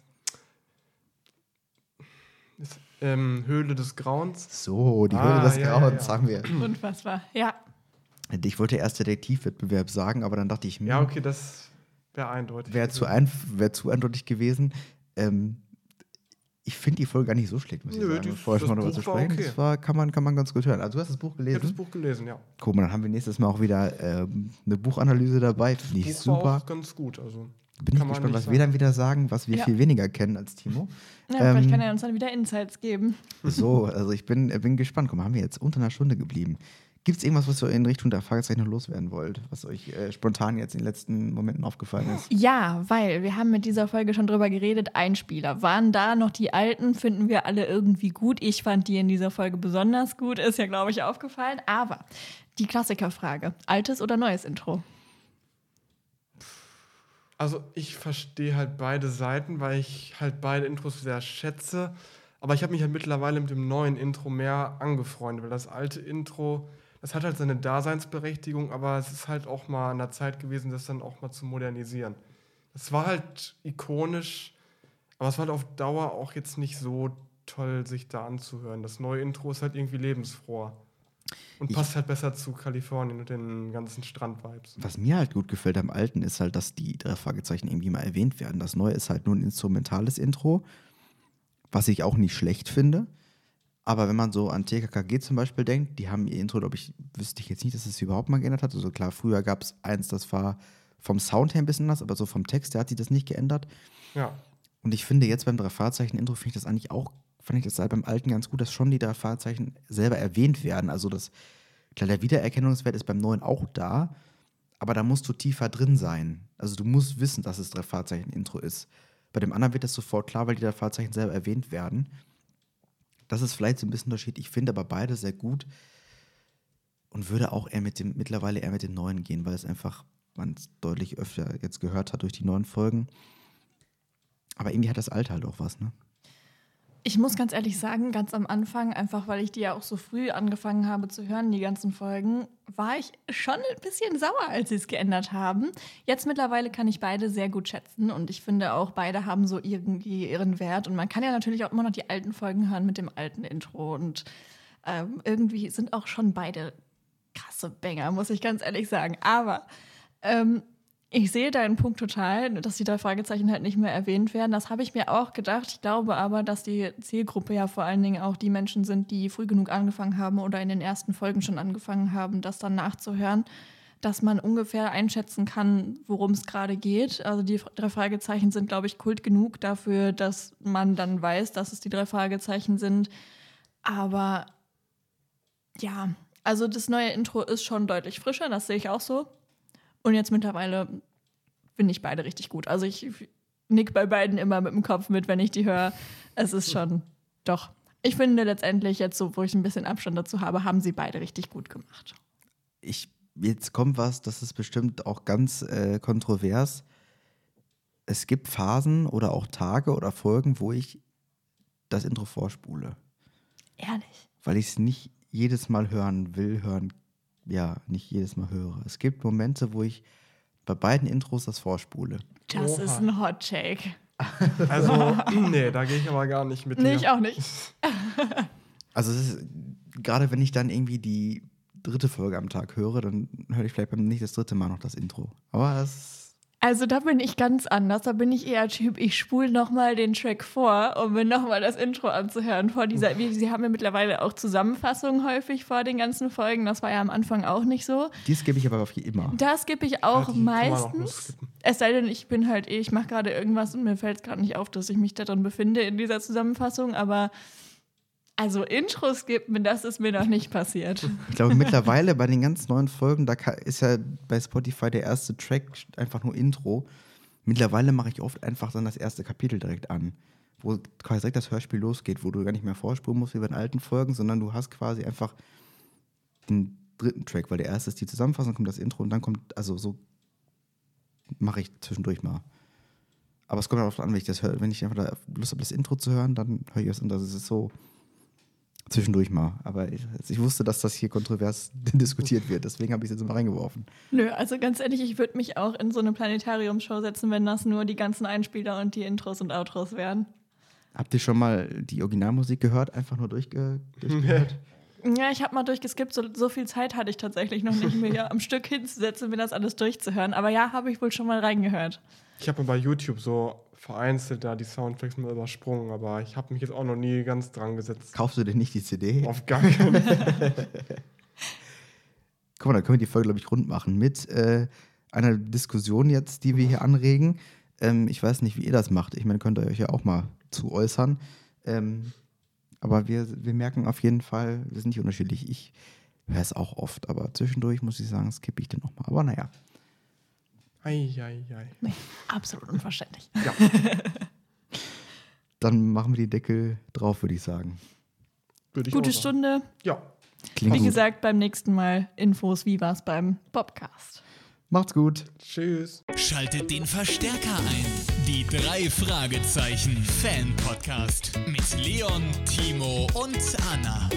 ist, ähm, Höhle des Grauens? So, die Ah, Höhle des ja, Grauens, ja, ja. haben wir. Unfassbar, ja. Ich wollte erst Detektivwettbewerb sagen, aber dann dachte ich, hm, Ja, okay, das wäre eindeutig. wäre zu, ein, wär zu eindeutig gewesen. Ähm, Ich finde die Folge gar nicht so schlecht, muss ich Nö, sagen. die- Bevor ich das mal darüber Buch zu war sprechen, okay. das war, kann, man, kann man ganz gut hören. Also du hast das Buch Ich gelesen? habe das Buch gelesen, ja. Guck mal, dann haben wir nächstes Mal auch wieder ähm, eine Buchanalyse dabei. Finde ich Das Buch war super. auch ganz gut. Also. Bin ich kann man gespannt, nicht was sagen. wir dann wieder sagen, was wir Ja. viel weniger kennen als Timo. Ja, vielleicht Ähm, kann er uns dann wieder Insights geben. So, also ich bin, bin gespannt. Guck mal, haben wir jetzt unter einer Stunde geblieben. Gibt es irgendwas, was ihr in Richtung der Fragezeichen noch loswerden wollt, was euch äh, spontan jetzt in den letzten Momenten aufgefallen ist? Ja, weil wir haben mit dieser Folge schon drüber geredet, Einspieler. Waren da noch die alten, finden wir alle irgendwie gut. Ich fand die in dieser Folge besonders gut, ist ja, glaube ich, aufgefallen. Aber die Klassikerfrage, altes oder neues Intro? Also ich verstehe halt beide Seiten, weil ich halt beide Intros sehr schätze. Aber ich habe mich halt mittlerweile mit dem neuen Intro mehr angefreundet, weil das alte Intro, das hat halt seine Daseinsberechtigung, aber es ist halt auch mal an der Zeit gewesen, das dann auch mal zu modernisieren. Das war halt ikonisch, aber es war halt auf Dauer auch jetzt nicht so toll, sich da anzuhören. Das neue Intro ist halt irgendwie lebensfroher. Und Ich- passt halt besser zu Kalifornien und den ganzen Strand-Vibes. Was mir halt gut gefällt am Alten ist halt, dass die drei Fragezeichen irgendwie mal erwähnt werden. Das Neue ist halt nur ein instrumentales Intro, was ich auch nicht schlecht finde. Aber wenn man so an T K K G zum Beispiel denkt, die haben ihr Intro, glaube ich, wüsste ich jetzt nicht, dass es überhaupt mal geändert hat. Also klar, früher gab es eins, das war vom Sound her ein bisschen anders, aber so vom Text her hat sich das nicht geändert. Ja. Und ich finde jetzt beim drei Fahrzeichen-Intro finde ich das eigentlich auch, fand ich das halt beim Alten ganz gut, dass schon die drei Fahrzeichen selber erwähnt werden. Also das, klar, der Wiedererkennungswert ist beim Neuen auch da, aber da musst du tiefer drin sein. Also du musst wissen, dass es drei Fahrzeichen-Intro ist. Bei dem anderen wird das sofort klar, weil die drei Fahrzeichen selber erwähnt werden. Das ist vielleicht so ein bisschen Unterschied. Ich finde aber beide sehr gut und würde auch eher mit dem, mittlerweile eher mit dem Neuen gehen, weil es einfach, man es deutlich öfter jetzt gehört hat durch die neuen Folgen. Aber irgendwie hat das Alte halt auch was, ne? Ich muss ganz ehrlich sagen, ganz am Anfang, einfach weil ich die ja auch so früh angefangen habe zu hören, die ganzen Folgen, war ich schon ein bisschen sauer, als sie es geändert haben. Jetzt mittlerweile kann ich beide sehr gut schätzen und ich finde auch, beide haben so irgendwie ihren Wert. Und man kann ja natürlich auch immer noch die alten Folgen hören mit dem alten Intro. Und ähm, irgendwie sind auch schon beide krasse Banger, muss ich ganz ehrlich sagen. Aber ähm, ich sehe deinen Punkt total, dass die drei Fragezeichen halt nicht mehr erwähnt werden. Das habe ich mir auch gedacht. Ich glaube aber, dass die Zielgruppe ja vor allen Dingen auch die Menschen sind, die früh genug angefangen haben oder in den ersten Folgen schon angefangen haben, das dann nachzuhören, dass man ungefähr einschätzen kann, worum es gerade geht. Also die drei Fragezeichen sind, glaube ich, Kult genug dafür, dass man dann weiß, dass es die drei Fragezeichen sind. Aber ja, also das neue Intro ist schon deutlich frischer, das sehe ich auch so. Und jetzt mittlerweile finde ich beide richtig gut. Also ich nick bei beiden immer mit dem Kopf mit, wenn ich die höre. Es ist schon, doch. Ich finde letztendlich jetzt so, wo ich ein bisschen Abstand dazu habe, haben sie beide richtig gut gemacht. Ich, jetzt kommt was, das ist bestimmt auch ganz äh, kontrovers. Es gibt Phasen oder auch Tage oder Folgen, wo ich das Intro vorspule. Ehrlich. Weil ich es nicht jedes Mal hören will, hören, ja, nicht jedes Mal höre. Es gibt Momente, wo ich bei beiden Intros das vorspule. Das Oha. ist ein Hot Take. Also, nee, da gehe ich aber gar nicht mit Nee, dir. ich auch nicht. Also es ist, gerade wenn ich dann irgendwie die dritte Folge am Tag höre, dann höre ich vielleicht beim nicht das dritte Mal noch das Intro. Aber das Also da bin ich ganz anders. Da bin ich eher Typ, ich spule nochmal den Track vor, um mir nochmal das Intro anzuhören. Vor dieser, wie, sie haben ja mittlerweile auch Zusammenfassungen häufig vor den ganzen Folgen. Das war ja am Anfang auch nicht so. dies gebe ich aber auf immer. Das gebe ich auch Ja, die kann man auch nur meistens. skippen. Es sei denn, ich bin halt eh, ich mache gerade irgendwas und mir fällt es gerade nicht auf, dass ich mich darin befinde in dieser Zusammenfassung. Aber also Intros skippen, das ist mir noch nicht passiert. Ich glaube, mittlerweile bei den ganz neuen Folgen, da ka- ist ja bei Spotify der erste Track einfach nur Intro. Mittlerweile mache ich oft einfach dann das erste Kapitel direkt an, wo quasi direkt das Hörspiel losgeht, wo du gar nicht mehr vorspulen musst wie bei den alten Folgen, sondern du hast quasi einfach den dritten Track, weil der erste ist die Zusammenfassung, kommt das Intro und dann kommt, also so mache ich zwischendurch mal. Aber es kommt darauf an, wenn ich das höre, wenn ich einfach da Lust habe, das Intro zu hören, dann höre ich das und das ist so zwischendurch mal. Aber ich, ich wusste, dass das hier kontrovers diskutiert wird. Deswegen habe ich es jetzt mal reingeworfen. Nö, also ganz ehrlich, ich würde mich auch in so eine Planetariumshow setzen, wenn das nur die ganzen Einspieler und die Intros und Outros wären. Habt ihr schon mal die Originalmusik gehört? Einfach nur durchge durchgehört? Ja, ich habe mal durchgeskippt, so, so viel Zeit hatte ich tatsächlich noch nicht, mir ja am Stück hinzusetzen, mir das alles durchzuhören. Aber ja, habe ich wohl schon mal reingehört. Ich habe mir bei YouTube so vereinzelt da die Soundtracks mal übersprungen, aber ich habe mich jetzt auch noch nie ganz dran gesetzt. Kaufst du denn nicht die C D? Auf gar keinen Fall. Guck mal, dann können wir die Folge, glaube ich, rund machen mit äh, einer Diskussion jetzt, die wir hier anregen. Ähm, ich weiß nicht, wie ihr das macht. Ich meine, könnt ihr euch ja auch mal zu äußern. Ähm, aber wir, wir merken auf jeden Fall, wir sind nicht unterschiedlich. Ich höre es auch oft, aber zwischendurch muss ich sagen, skippe ich den nochmal. Aber naja. Ei, ei, ei. Nee, absolut unverständlich. Ja. Dann machen wir die Deckel drauf, würde ich sagen. Würde ich Gute auch sagen. Stunde. Ja. Klingt Wie gut. gesagt, beim nächsten Mal Infos, wie war es beim Podcast. Macht's gut. Tschüss. Schaltet den Verstärker ein. Die drei Fragezeichen Fan Podcast mit Leon, Timo und Anna.